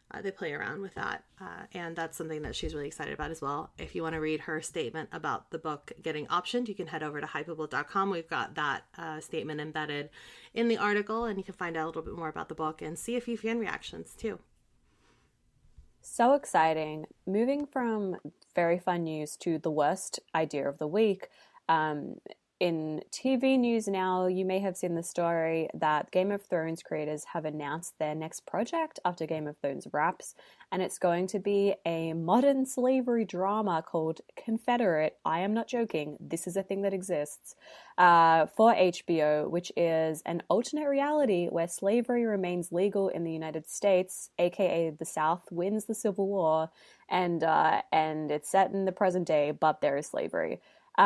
they play around with that. And that's something that she's really excited about as well. If you want to read her statement about the book getting optioned, you can head over to hypable.com. We've got that statement embedded in the article, and you can find out a little bit more about the book and see a few fan reactions too. So exciting. Moving from very fun news to the worst idea of the week. In TV news now, you may have seen the story that Game of Thrones creators have announced their next project after Game of Thrones wraps, and it's going to be a modern slavery drama called Confederate. I am not joking. This is a thing that exists for HBO, which is an alternate reality where slavery remains legal in the United States, aka the South wins the Civil War, and it's set in the present day, but there is slavery.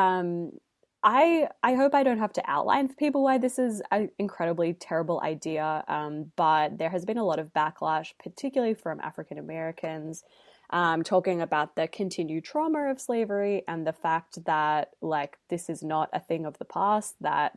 I hope I don't have to outline for people why this is an incredibly terrible idea, but there has been a lot of backlash, particularly from African Americans, talking about the continued trauma of slavery and the fact that, like, this is not a thing of the past, that,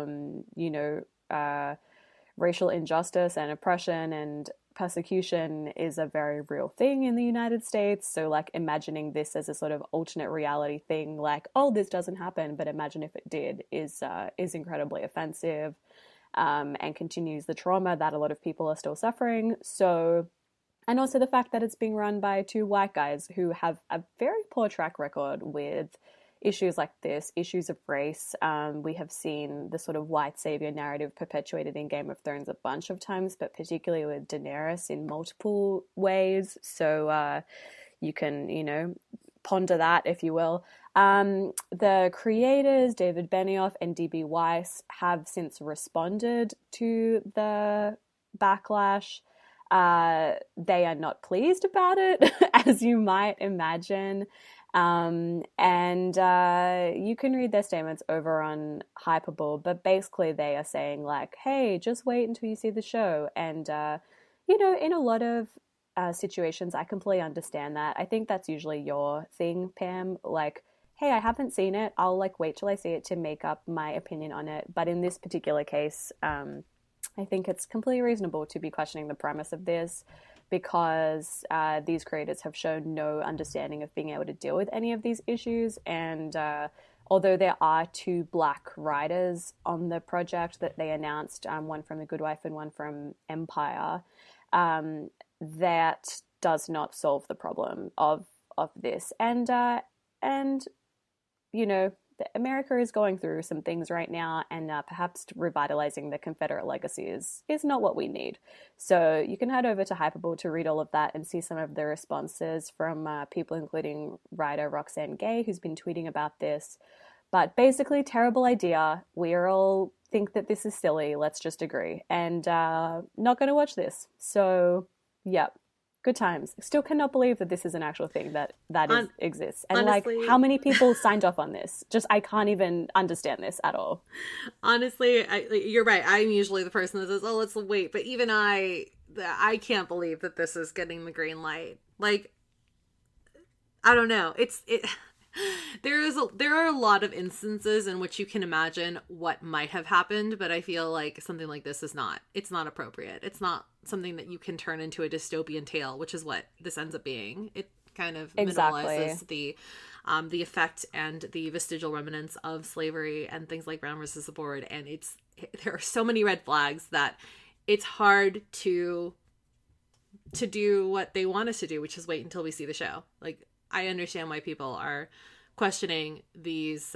racial injustice and oppression and persecution is a very real thing in the United States. So, like, imagining this as a sort of alternate reality thing, like, oh, this doesn't happen, but imagine if it did, is incredibly offensive, and continues the trauma that a lot of people are still suffering. So, and also the fact that it's being run by two white guys who have a very poor track record with issues like this, issues of race. We have seen the sort of white savior narrative perpetuated in Game of Thrones a bunch of times, but particularly with Daenerys in multiple ways. So you can, ponder that, if you will. The creators, David Benioff and D.B. Weiss, have since responded to the backlash. They are not pleased about it, as you might imagine. And you can read their statements over on Hypable, but basically they are saying, like, hey, just wait until you see the show. And, in a lot of situations, I completely understand that. I think that's usually your thing, Pam. Like, hey, I haven't seen it. I'll, like, wait till I see it to make up my opinion on it. But in this particular case, I think it's completely reasonable to be questioning the premise of this, because these creators have shown no understanding of being able to deal with any of these issues. And although there are two black writers on the project that they announced, one from The Good Wife and one from Empire, that does not solve the problem of this. And America is going through some things right now, and perhaps revitalizing the Confederate legacy is not what we need. So you can head over to Hypable to read all of that and see some of the responses from people, including writer Roxane Gay, who's been tweeting about this. But basically, terrible idea. We all think that this is silly. Let's just agree. And not going to watch this. So, yeah. Good times. Still cannot believe that this is an actual thing that exists. And honestly, like, how many people signed off on this? Just, I can't even understand this at all. Honestly, you're right. I'm usually the person that says, oh, let's wait. But even I can't believe that this is getting the green light. Like, I don't know. There are a lot of instances in which you can imagine what might have happened, but I feel like something like this it's not appropriate. It's not something that you can turn into a dystopian tale, which is what this ends up being. It kind of minimalizes the effect and the vestigial remnants of slavery and things like Brown versus the Board, and there are so many red flags that it's hard to do what they want us to do, which is wait until we see the show. Like, I understand why people are questioning these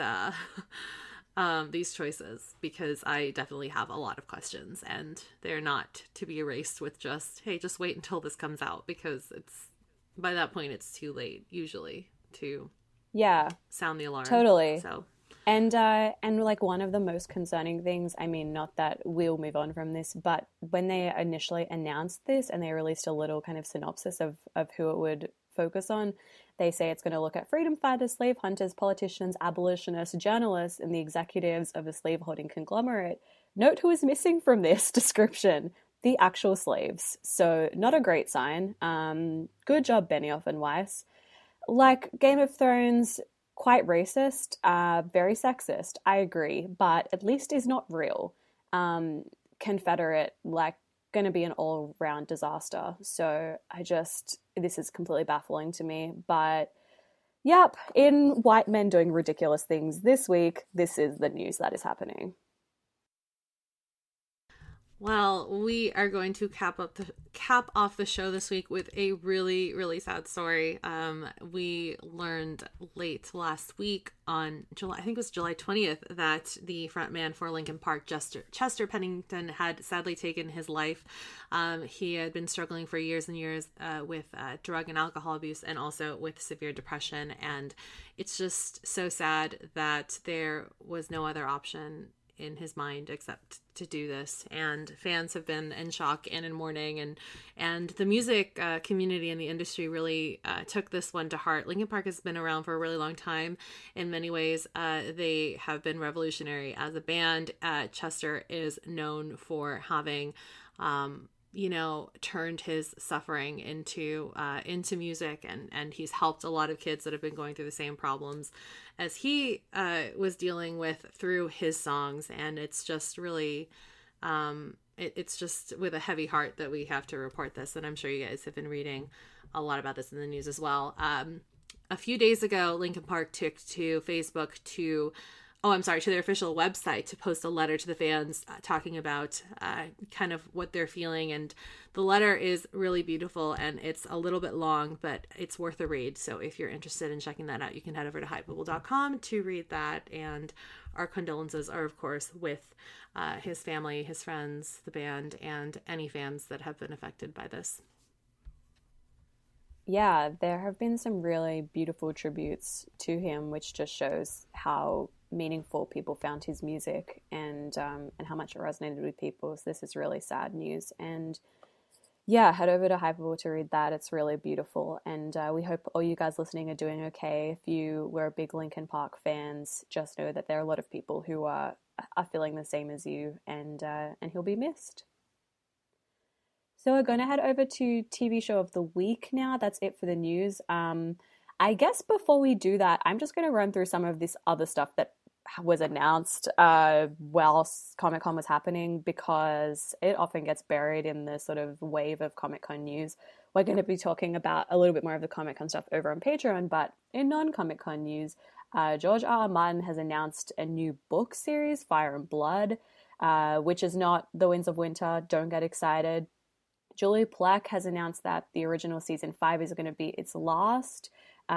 choices, because I definitely have a lot of questions, and they're not to be erased with just, hey, just wait until this comes out, because by that point it's too late usually to sound the alarm. Totally. So. And like, one of the most concerning things, I mean, not that we'll move on from this, but when they initially announced this and they released a little kind of synopsis of who it would focus on, they say it's going to look at freedom fighters, slave hunters, politicians, abolitionists, journalists, and the executives of a slaveholding conglomerate. Note who is missing from this description: the actual slaves. So not a great sign. Good job, Benioff and Weiss. Like, Game of Thrones, quite racist, very sexist, I agree, but at least is not real. Confederate, like, going to be an all-round disaster. So this is completely baffling to me. But yep, in white men doing ridiculous things this week, this is the news that is happening. Well, we are going to cap off the show this week with a really, really sad story. We learned late last week on July, I think it was July 20th, that the frontman for Linkin Park, Chester Pennington, had sadly taken his life. He had been struggling for years and years with drug and alcohol abuse, and also with severe depression. And it's just so sad that there was no other option in his mind except to do this, and fans have been in shock and in mourning, and the music community and the industry really took this one to heart. Linkin Park has been around for a really long time. In many ways, they have been revolutionary as a band. Chester is known for having turned his suffering into music, and he's helped a lot of kids that have been going through the same problems as he was dealing with through his songs. And it's just really, it's just with a heavy heart that we have to report this. And I'm sure you guys have been reading a lot about this in the news as well. A few days ago, Linkin Park took to Facebook to their official website to post a letter to the fans talking about kind of what they're feeling. And the letter is really beautiful, and it's a little bit long, but it's worth a read. So if you're interested in checking that out, you can head over to hypeable.com to read that. And our condolences are, of course, with his family, his friends, the band, and any fans that have been affected by this. Yeah, there have been some really beautiful tributes to him, which just shows how meaningful people found his music, and how much it resonated with people. So this is really sad news. And yeah, head over to Hypable to read that. It's really beautiful. And we hope all you guys listening are doing okay. If you were big Linkin Park fans, just know that there are a lot of people who are feeling the same as you, and he'll be missed. So we're going to head over to TV show of the week now. That's it for the news. I guess before we do that, I'm just going to run through some of this other stuff that was announced while Comic-Con was happening, because it often gets buried in the sort of wave of Comic-Con news. We're going to be talking about a little bit more of the Comic-Con stuff over on Patreon, but in non-Comic-Con news, George R.R. Martin has announced a new book series, Fire and Blood, which is not The Winds of Winter. Don't get excited. Julie Plec has announced that the original season 5 is going to be its last.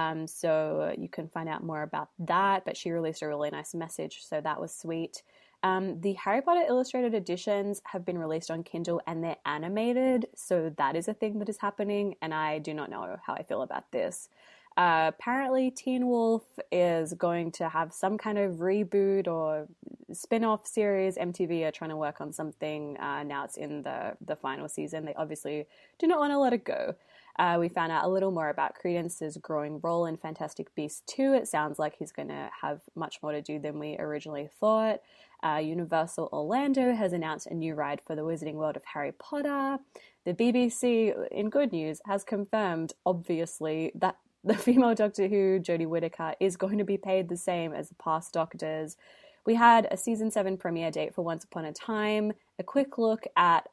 So you can find out more about that, but she released a really nice message, so that was sweet. The Harry Potter illustrated editions have been released on Kindle, and they're animated, so that is a thing that is happening, and I do not know how I feel about this. Apparently Teen Wolf is going to have some kind of reboot or spin-off series. MTV are trying to work on something. Now it's in the final season. They obviously do not want to let it go. We found out a little more about Credence's growing role in Fantastic Beasts 2. It sounds like he's going to have much more to do than we originally thought. Universal Orlando has announced a new ride for the Wizarding World of Harry Potter. The BBC, in good news, has confirmed, obviously, that the female Doctor Who, Jodie Whittaker, is going to be paid the same as the past Doctors. We had a season 7 premiere date for Once Upon a Time, a quick look at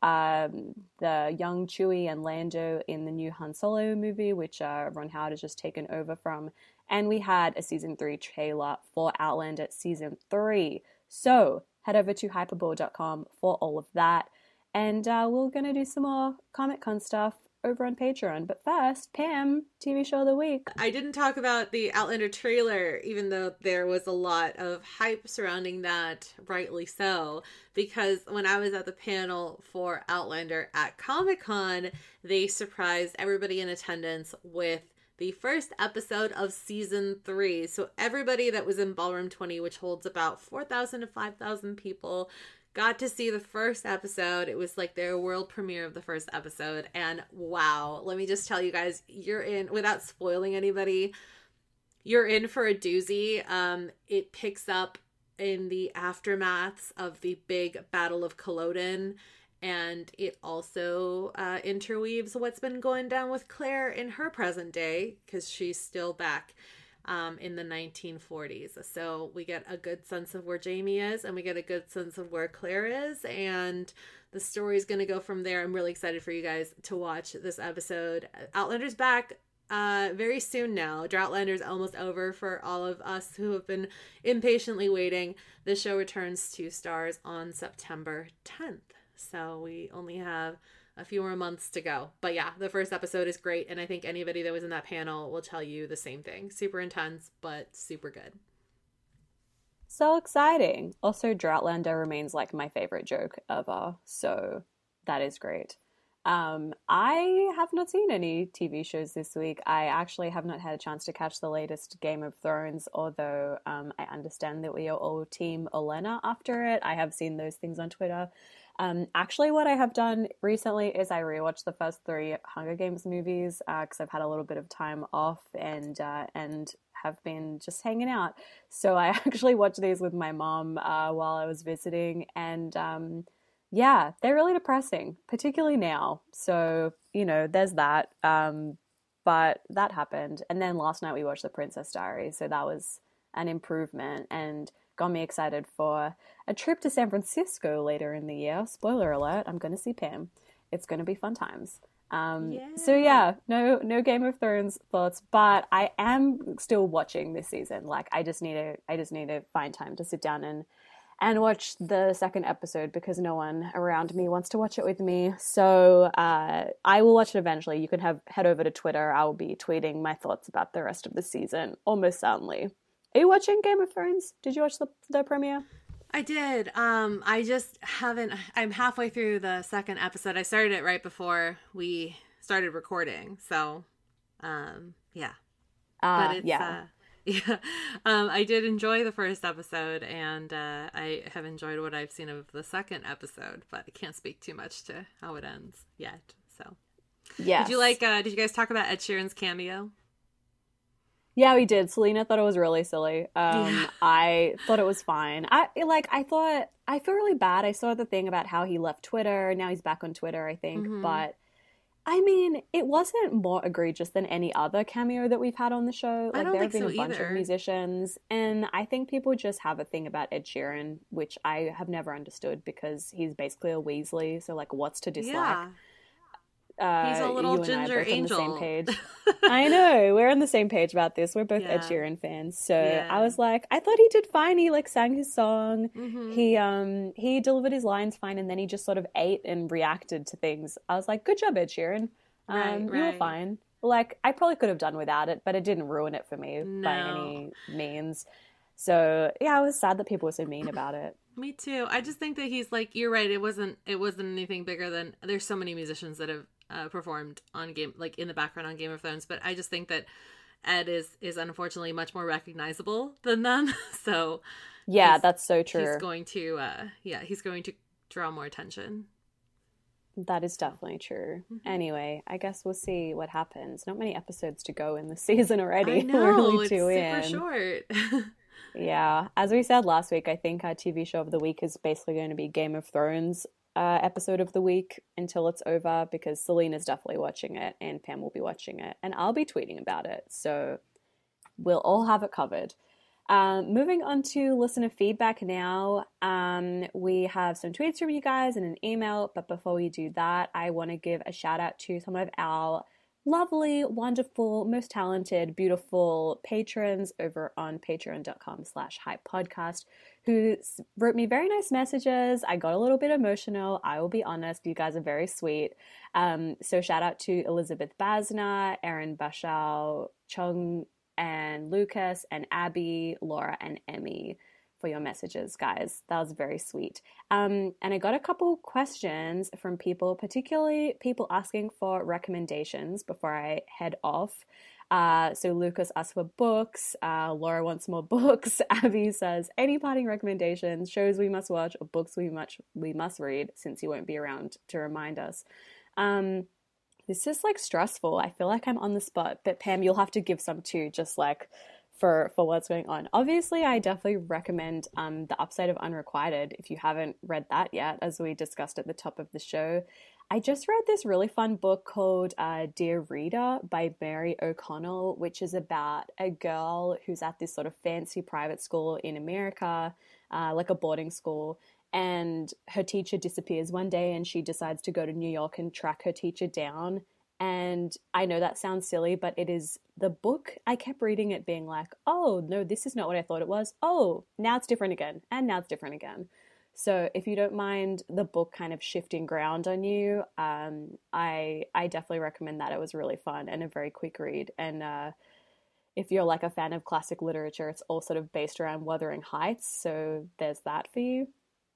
the young Chewie and Lando in the new Han Solo movie, which Ron Howard has just taken over from, and we had a season 3 trailer for Outlander season 3. So head over to hyperball.com for all of that, and we're going to do some more Comic-Con stuff over on Patreon. But first, Pam, TV show of the week. I didn't talk about the Outlander trailer, even though there was a lot of hype surrounding that, rightly so, because when I was at the panel for Outlander at Comic-Con, they surprised everybody in attendance with the first episode of season 3. So everybody that was in Ballroom 20, which holds about 4,000 to 5,000 people, got to see the first episode. It was like their world premiere of the first episode. And wow, let me just tell you guys, you're in, without spoiling anybody, you're in for a doozy. It picks up in the aftermaths of the big Battle of Culloden. And it also interweaves what's been going down with Claire in her present day, because she's still back in the 1940s. So we get a good sense of where Jamie is, and we get a good sense of where Claire is, and the story is going to go from there. I'm really excited for you guys to watch this episode. Outlander's back very soon now. Droughtlander's almost over for all of us who have been impatiently waiting. The show returns to Starz on September 10th. So we only have a few more months to go. But yeah, the first episode is great, and I think anybody that was in that panel will tell you the same thing. Super intense, but super good. So exciting. Also, Droughtlander remains like my favorite joke ever, so that is great. I have not seen any TV shows this week. I actually have not had a chance to catch the latest Game of Thrones, although I understand that we are all Team Olenna after it. I have seen those things on Twitter. Actually, what I have done recently is I rewatched the first 3 Hunger Games movies because I've had a little bit of time off and have been just hanging out. So I actually watched these with my mom while I was visiting, and yeah, they're really depressing, particularly now. So, there's that. But that happened. And then last night we watched The Princess Diaries, so that was an improvement and got me excited for a trip to San Francisco later in the year. Spoiler alert, I'm going to see Pam. It's going to be fun times. So yeah, no Game of Thrones thoughts, but I am still watching this season. Like I just need to find time to sit down and watch the second episode because no one around me wants to watch it with me. So I will watch it eventually. You can head over to Twitter. I will be tweeting my thoughts about the rest of the season almost certainly. Are you watching Game of Thrones? Did you watch the premiere? I did. I just haven't. I'm halfway through the second episode. I started it right before we started recording. So, yeah. But it's, yeah. I did enjoy the first episode, and I have enjoyed what I've seen of the second episode. But I can't speak too much to how it ends yet. So, yeah. Did you guys talk about Ed Sheeran's cameo? Yeah, we did. Selena thought it was really silly. I thought it was fine. I feel really bad. I saw the thing about how he left Twitter. Now he's back on Twitter, I think. Mm-hmm. But, I mean, it wasn't more egregious than any other cameo that we've had on the show. Like, there have been a bunch of musicians. And I think people just have a thing about Ed Sheeran, which I have never understood because he's basically a Weasley. So, like, what's to dislike? Yeah. He's a little ginger angel. On the same page. I know. We're on the same page about this. We're both Ed Sheeran fans. So I was like, I thought he did fine. He sang his song. Mm-hmm. He delivered his lines fine, and then he just sort of ate and reacted to things. I was like, good job, Ed Sheeran. You were fine. Like, I probably could have done without it, but it didn't ruin it for me by any means. So yeah, I was sad that people were so mean about it. Me too. I just think that he's like, you're right. It wasn't anything bigger than. There's so many musicians that have performed on in the background on Game of Thrones, but I just think that Ed is unfortunately much more recognizable than them. So yeah, that's so true. He's going to draw more attention. That is definitely true. Mm-hmm. Anyway, I guess we'll see what happens. Not many episodes to go in the season already. I know, We're only it's super short. Yeah, as we said last week, I think our TV show of the week is basically going to be Game of Thrones episode of the week until it's over, because Selena's definitely watching it and Pam will be watching it and I'll be tweeting about it. So we'll all have it covered. Moving on to listener feedback now. We have some tweets from you guys and an email, but before we do that, I want to give a shout out to some of our lovely, wonderful, most talented, beautiful patrons over on patreon.com/hypepodcast who wrote me very nice messages. I got a little bit emotional. I will be honest. You guys are very sweet. So shout out to Elizabeth Basner, Erin Bashal, Chung, and Lucas, and Abby, Laura, and Emmy for your messages, guys. That was very sweet. And I got a couple questions from people, particularly people asking for recommendations before I head off. So Lucas asked for books. Laura wants more books. Abby says, any parting recommendations, shows we must watch, or books we must read, since you won't be around to remind us. This is like stressful. I feel like I'm on the spot, but Pam, you'll have to give some too, just like for what's going on. Obviously, I definitely recommend The Upside of Unrequited if you haven't read that yet, as we discussed at the top of the show. I just read this really fun book called Dear Reader by Mary O'Connell, which is about a girl who's at this sort of fancy private school in America, like a boarding school, and her teacher disappears one day and she decides to go to New York and track her teacher down. And I know that sounds silly, but it is the book. I kept reading it being like, oh, no, this is not what I thought it was. Oh, now it's different again. And now it's different again. So if you don't mind the book kind of shifting ground on you, I definitely recommend that. It was really fun and a very quick read. And if you're like a fan of classic literature, it's all sort of based around Wuthering Heights. So there's that for you.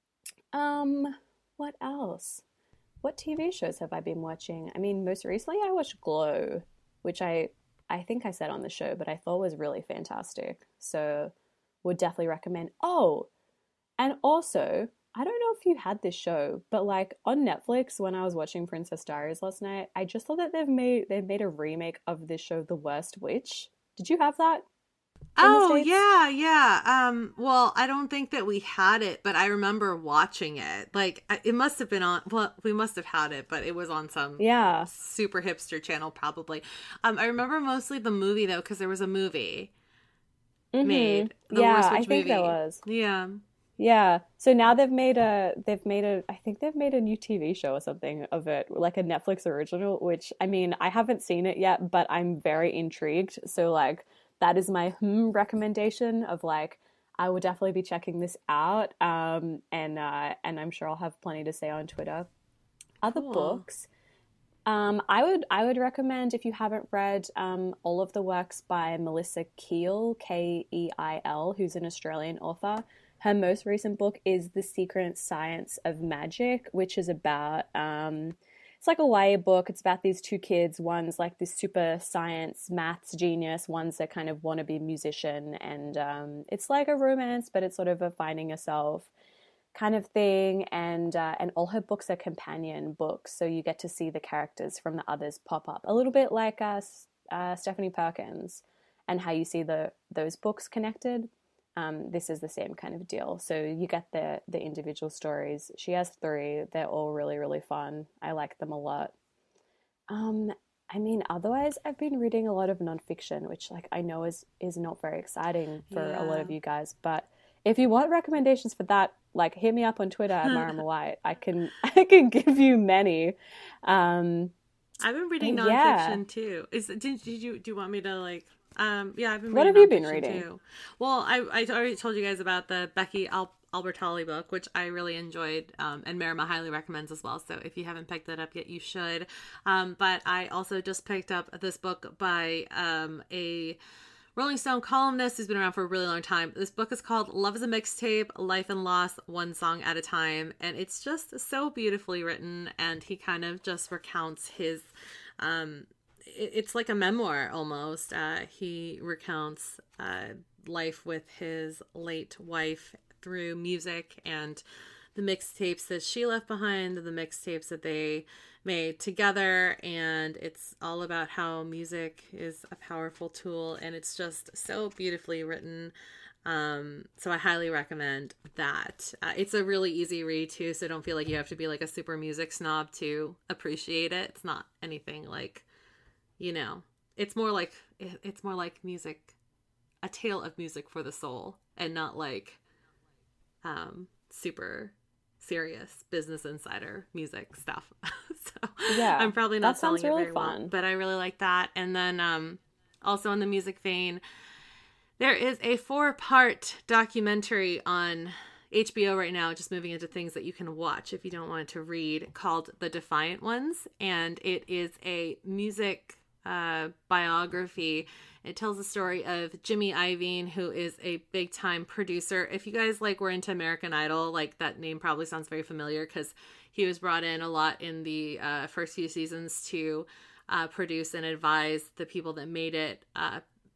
What else? What TV shows have I been watching? I mean, most recently I watched Glow, which I think I said on the show, but I thought was really fantastic. So would definitely recommend. Oh, and also, I don't know if you had this show, but like on Netflix when I was watching Princess Diaries last night, I just thought that they've made a remake of this show, The Worst Witch. Did you have that? Oh, yeah. Well, I don't think that we had it, but I remember watching it. Like, it must have been on, well, we must have had it, but it was on some super hipster channel, probably. I remember mostly the movie, though, because there was a movie made. I think there was. Yeah. Yeah. So now I think they've made a new TV show or something of it, like a Netflix original, which, I mean, I haven't seen it yet, but I'm very intrigued. So, like, that is my recommendation of like, I will definitely be checking this out. And I'm sure I'll have plenty to say on Twitter. Other books. I would recommend, if you haven't read all of the works by Melissa Keil, Keil, who's an Australian author. Her most recent book is The Secret Science of Magic, which is about it's like a YA book. It's about these two kids. One's like this super science maths genius. One's a kind of wannabe musician. And it's like a romance, but it's sort of a finding yourself kind of thing. And all her books are companion books. So you get to see the characters from the others pop up. A little bit like Stephanie Perkins and how you see those books connected. This is the same kind of deal. So you get the individual stories. She has 3. They're all really, really fun. I like them a lot. I mean, otherwise, I've been reading a lot of nonfiction, which like I know is not very exciting for a lot of you guys. But if you want recommendations for that, like hit me up on Twitter at Marama White. I can give you many. I've been reading nonfiction too. Do you want me to like? I've been reading. What have you been reading? Too. Well, I already told you guys about the Becky Albertalli book, which I really enjoyed, and Marama highly recommends as well. So if you haven't picked that up yet, you should. But I also just picked up this book by a Rolling Stone columnist who's been around for a really long time. This book is called Love is a Mixtape, Life and Loss, One Song at a Time. And it's just so beautifully written. And he kind of just recounts his, it's like a memoir almost. He recounts life with his late wife through music and the mixtapes that she left behind, the mixtapes that they made together, and it's all about how music is a powerful tool, and it's just so beautifully written. So I highly recommend that. It's a really easy read too, so don't feel like you have to be like a super music snob to appreciate it. It's not anything like, it's more like music, a tale of music for the soul, and not like super serious Business Insider music stuff. So yeah, I'm probably not selling it very well, but I really like that. And then also in the music vein, there is a 4-part documentary on HBO right now, just moving into things that you can watch if you don't want to read, called The Defiant Ones. And it is a music biography. It tells the story of Jimmy Iovine, who is a big time producer. If you guys were into American Idol, that name probably sounds very familiar because he was brought in a lot in the first few seasons to produce and advise the people that made it,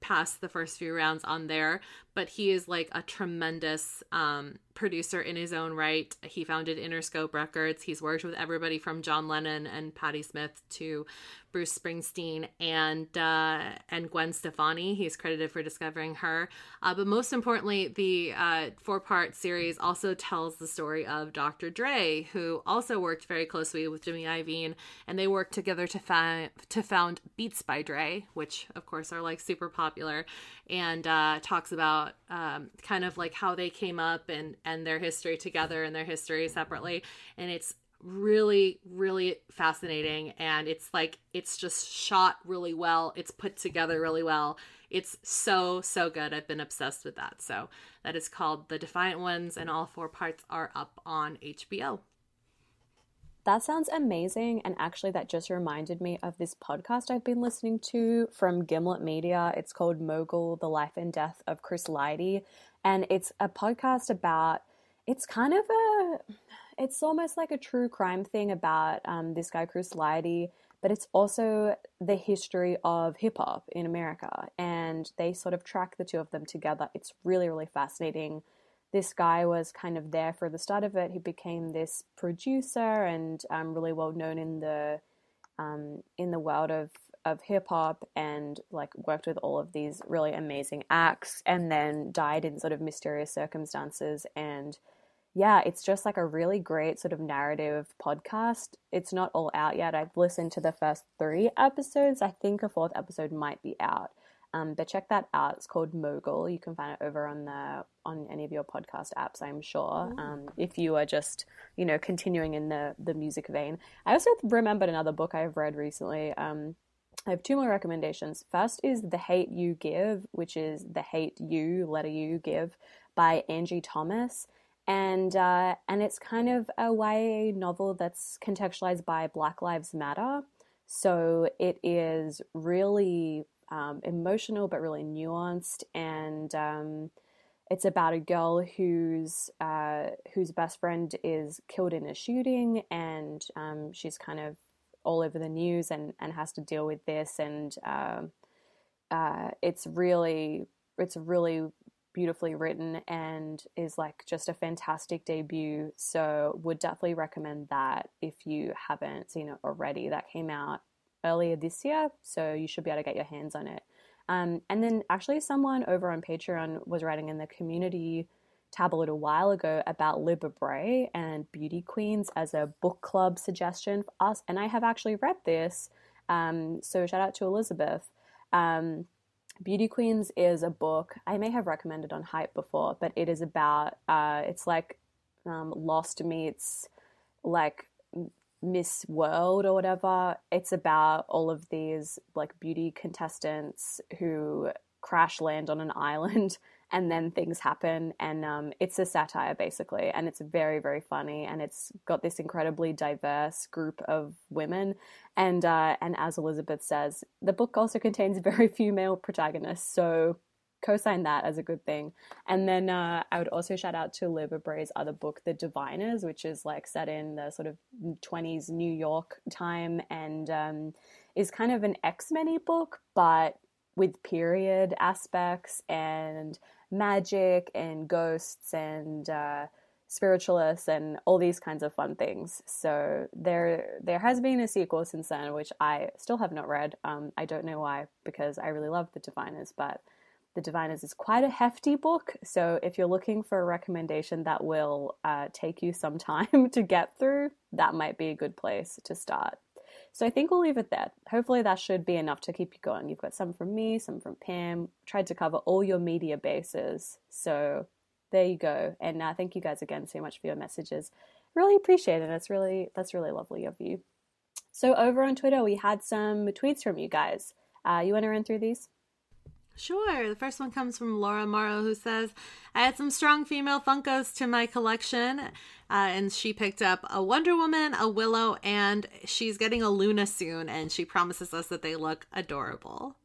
past the first few rounds on there, but he is like a tremendous producer in his own right. He founded Interscope Records. He's worked with everybody from John Lennon and Patti Smith to Bruce Springsteen and Gwen Stefani. He's credited for discovering her. But most importantly, the 4-part series also tells the story of Dr. Dre, who also worked very closely with Jimmy Iovine, and they worked together to found Beats by Dre, which of course are like super popular, and talks about kind of like how they came up and their history together and their history separately. And it's really, really fascinating, and it's just shot really well. It's put together really well. It's so good. I've been obsessed with that. So that is called The Defiant Ones, and all 4 parts are up on HBO. That sounds amazing, and actually that just reminded me of this podcast I've been listening to from Gimlet Media. It's called Mogul, The Life and Death of Chris Lighty, and it's a podcast about, it's almost like a true crime thing about this guy Chris Lighty, but it's also the history of hip-hop in America, and they sort of track the two of them together. It's really, really fascinating. This guy was kind of there for the start of it. He became this producer and really well known in the world of hip hop, and like worked with all of these really amazing acts, and then died in sort of mysterious circumstances. And yeah, it's just like a really great sort of narrative podcast. It's not all out yet. I've listened to the first 3 episodes. I think a 4th episode might be out. But check that out. It's called Mogul. You can find it over on any of your podcast apps, I'm sure. If you are just, continuing in the music vein. I also remembered another book I've read recently. I have 2 more recommendations. First is The Hate U Give, which is The Hate U, letter U, Give, by Angie Thomas. And it's kind of a YA novel that's contextualized by Black Lives Matter. So it is really emotional but really nuanced, and it's about a girl whose best friend is killed in a shooting, and she's kind of all over the news and has to deal with this, and it's really beautifully written and is like just a fantastic debut. So would definitely recommend that if you haven't seen it already. That came out earlier this year, so you should be able to get your hands on it. And then actually someone over on Patreon was writing in the community tab a little while ago about Libba Bray and Beauty Queens as a book club suggestion for us, and I have actually read this, so shout out to Elizabeth. Beauty Queens is a book I may have recommended on Hype before, but it is about it's like Lost meets like Miss World or whatever. It's about all of these like beauty contestants who crash land on an island and then things happen, and it's a satire basically, and it's very, very funny, and it's got this incredibly diverse group of women, and as Elizabeth says, the book also contains very few male protagonists, so co-sign that as a good thing. And then I would also shout out to Libba Bray's other book, The Diviners, which is like set in the sort of 20s New York time, and is kind of an X-Men-y book, but with period aspects and magic and ghosts and spiritualists and all these kinds of fun things. So there has been a sequel since then, which I still have not read. I don't know why, because I really love The Diviners, but The Diviners is quite a hefty book, so if you're looking for a recommendation that will take you some time to get through, that might be a good place to start. So I think we'll leave it there. Hopefully that should be enough to keep you going. You've got some from me, some from Pam. Tried to cover all your media bases. So there you go. And thank you guys again so much for your messages. Really appreciate it. That's really lovely of you. So over on Twitter, we had some tweets from you guys. You want to run through these? Sure. The first one comes from Laura Morrow, who says, I had some strong female Funkos to my collection, and she picked up a Wonder Woman, a Willow, and she's getting a Luna soon, and she promises us that they look adorable.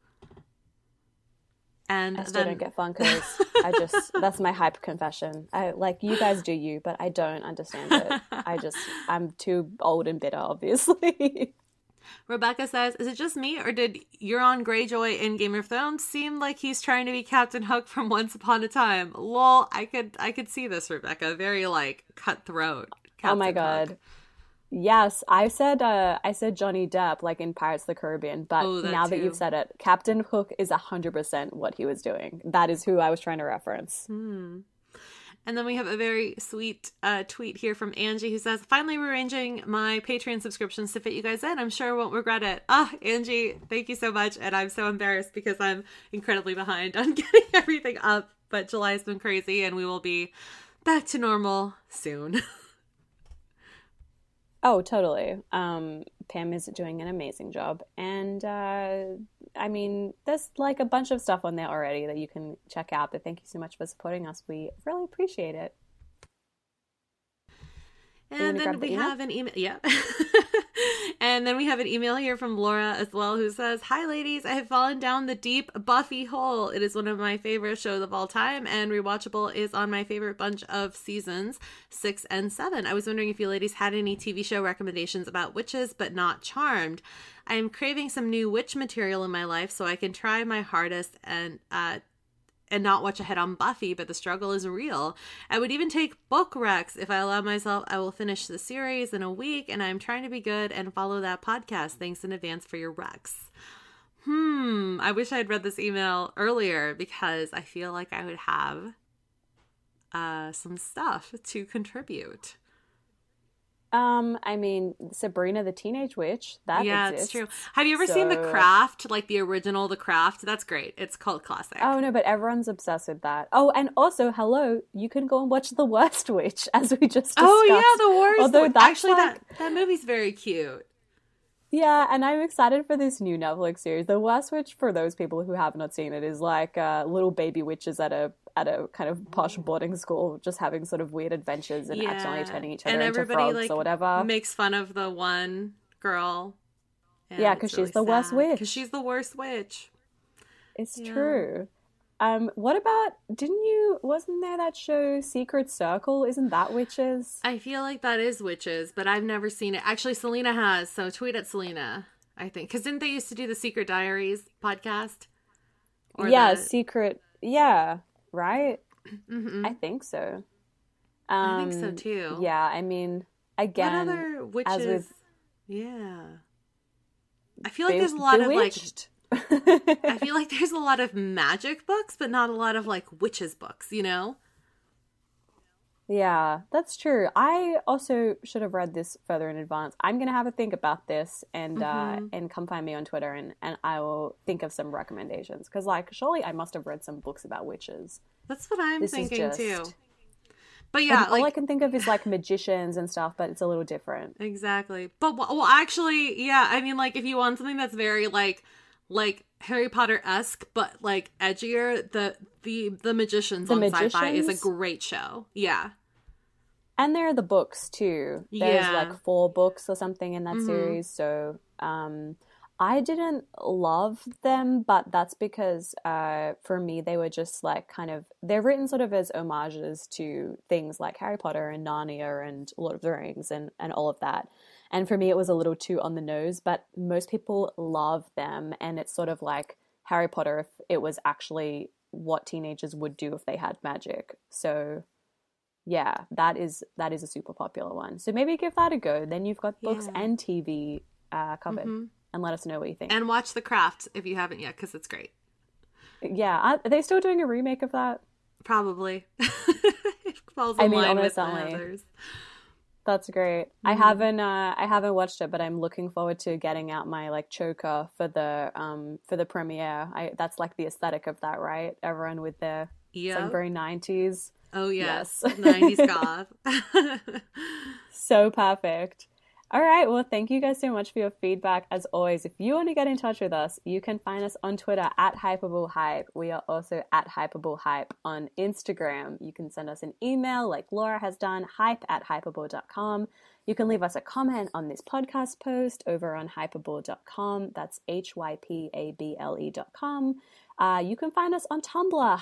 And I still don't get Funkos. That's my hype confession. You guys do you, but I don't understand it. I'm too old and bitter, obviously. Rebecca says, is it just me, or did Euron Greyjoy in Game of Thrones seem like he's trying to be Captain Hook from Once Upon a Time? Lol, I could see this, Rebecca. Very, like, cutthroat Captain Oh my God. Hook. Yes, I said Johnny Depp, like in Pirates of the Caribbean, but now that you've said it, Captain Hook is 100% what he was doing. That is who I was trying to reference. And then we have a very sweet tweet here from Angie who says, finally rearranging my Patreon subscriptions to fit you guys in. I'm sure I won't regret it. Angie, thank you so much. And I'm so embarrassed because I'm incredibly behind on getting everything up. But July's been crazy and we will be back to normal soon. Oh, totally. Pam is doing an amazing job. And I mean, there's like a bunch of stuff on there already that you can check out. But thank you so much for supporting us. We really appreciate it. And then we have an email. Yeah. And then we have an email here from Laura as well, who says, hi, ladies. I have fallen down the deep Buffy hole. It is one of my favorite shows of all time, and Rewatchable is on my favorite bunch of seasons 6 and 7. I was wondering if you ladies had any TV show recommendations about witches, but not Charmed. I am craving some new witch material in my life so I can try my hardest and not watch ahead on Buffy, but the struggle is real. I would even take book recs. If I allow myself, I will finish the series in a week, and I'm trying to be good and follow that podcast. Thanks in advance for your recs. I wish I had read this email earlier because I feel like I would have some stuff to contribute. I mean, Sabrina the Teenage Witch, that exists. It's true. Have you ever seen The Craft, like the original The Craft? That's great. It's called classic. Oh, no, but everyone's obsessed with that. Oh, and also, hello, you can go and watch The Worst Witch, as we just discussed. Oh, yeah, The Worst Although Witch. Actually, that movie's very cute. Yeah, and I'm excited for this new Netflix series. The Worst Witch, for those people who have not seen it, is like little baby witches at a kind of posh boarding school, just having sort of weird adventures and accidentally turning each other into frogs or whatever. Makes fun of the one girl. Yeah, because she's the worst witch. Because she's the worst witch. It's true. What about, wasn't there that show Secret Circle? Isn't that witches? I feel like that is witches, but I've never seen it. Actually, Selena has, so tweet at Selena, I think. Because didn't they used to do the Secret Diaries podcast? Right? Mm-hmm. I think so. I think so, too. Yeah, I mean, again, what other witches? as with... Yeah. I feel like there's a lot of, like... I feel like there's a lot of magic books, but not a lot of, like, witches books, you know? Yeah, that's true. I also should have read this further in advance. I'm going to have a think about this and come find me on Twitter and I will think of some recommendations. Because, like, surely I must have read some books about witches. That's what I'm thinking, too. But yeah, all I can think of is, like, magicians and stuff, but it's a little different. Exactly. But, well, actually, yeah, I mean, like, if you want something that's very, like Harry Potter-esque, but, like, edgier, the Magicians on Sci-Fi is a great show. Yeah. And there are the books, too. There's, like, 4 books or something in that series. So, I didn't love them, but that's because, for me, they were just, like, kind of... They're written sort of as homages to things like Harry Potter and Narnia and Lord of the Rings and all of that. And for me, it was a little too on the nose, but most people love them. And it's sort of like Harry Potter if it was actually what teenagers would do if they had magic. So... yeah, that is a super popular one. So maybe give that a go. Then you've got books and TV covered. And let us know what you think. And watch The Craft if you haven't yet, because it's great. Yeah, are they still doing a remake of that? Probably. It falls in line with the others. That's great. I haven't watched it, but I'm looking forward to getting out my like choker for the premiere. That's like the aesthetic of that, right? Everyone with their like very 90s. Oh, yes. 90s goth. So perfect. All right. Well, thank you guys so much for your feedback. As always, if you want to get in touch with us, you can find us on Twitter at HypableHype. We are also at HypableHype on Instagram. You can send us an email like Laura has done, hype@hypable.com. You can leave us a comment on this podcast post over on hypable.com. That's hypable.com. You can find us on Tumblr,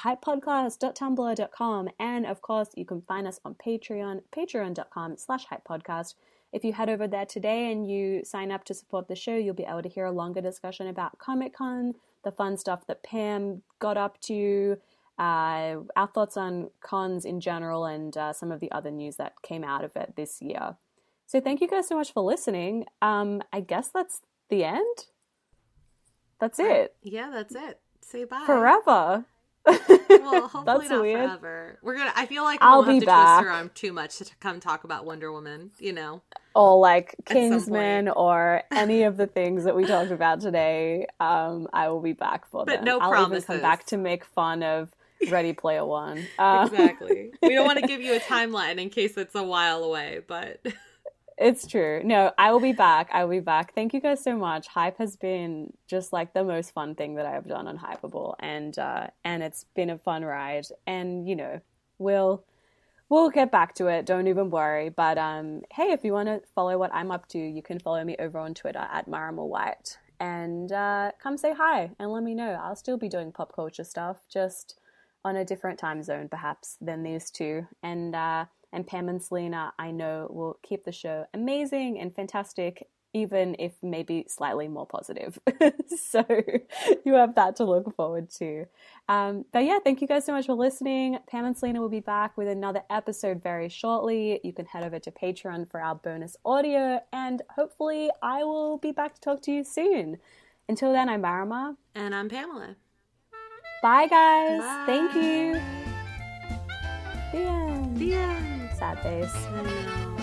hypepodcast.tumblr.com. And of course, you can find us on Patreon, patreon.com/hypepodcast. if you head over there today and you sign up to support the show, you'll be able to hear a longer discussion about Comic-Con, the fun stuff that Pam got up to, our thoughts on cons in general, and some of the other news that came out of it this year. So thank you guys so much for listening. I guess that's the end. That's it. Yeah, that's it. Say bye. Forever. Well, hopefully That's not weird. forever. I feel like I'll we'll have be to back. twist her arm too much to come talk about Wonder Woman, you know. Or like At some Kingsman point. or any of the things that we talked about today. I will be back for But them. no I'll promises. even come back to make fun of Ready Player One. Exactly. We don't want to give you a timeline in case it's a while away, but It's true. No, I will be back. I will be back. Thank you guys so much. Hype has been just like the most fun thing that I've done on Hypable, and it's been a fun ride. And you know, we'll get back to it. Don't even worry. But hey, if you want to follow what I'm up to, you can follow me over on Twitter at Marama White, and come say hi and let me know. I'll still be doing pop culture stuff, just on a different time zone perhaps than these two. And Pam and Selena, I know, will keep the show amazing and fantastic, even if maybe slightly more positive. So you have that to look forward to. But yeah, thank you guys so much for listening. Pam and Selena will be back with another episode very shortly. You can head over to Patreon for our bonus audio, and hopefully I will be back to talk to you soon. Until then, I'm Marama. and I'm Pamela. Bye, guys. Bye. Thank you. The end. The end. Sad face. I know.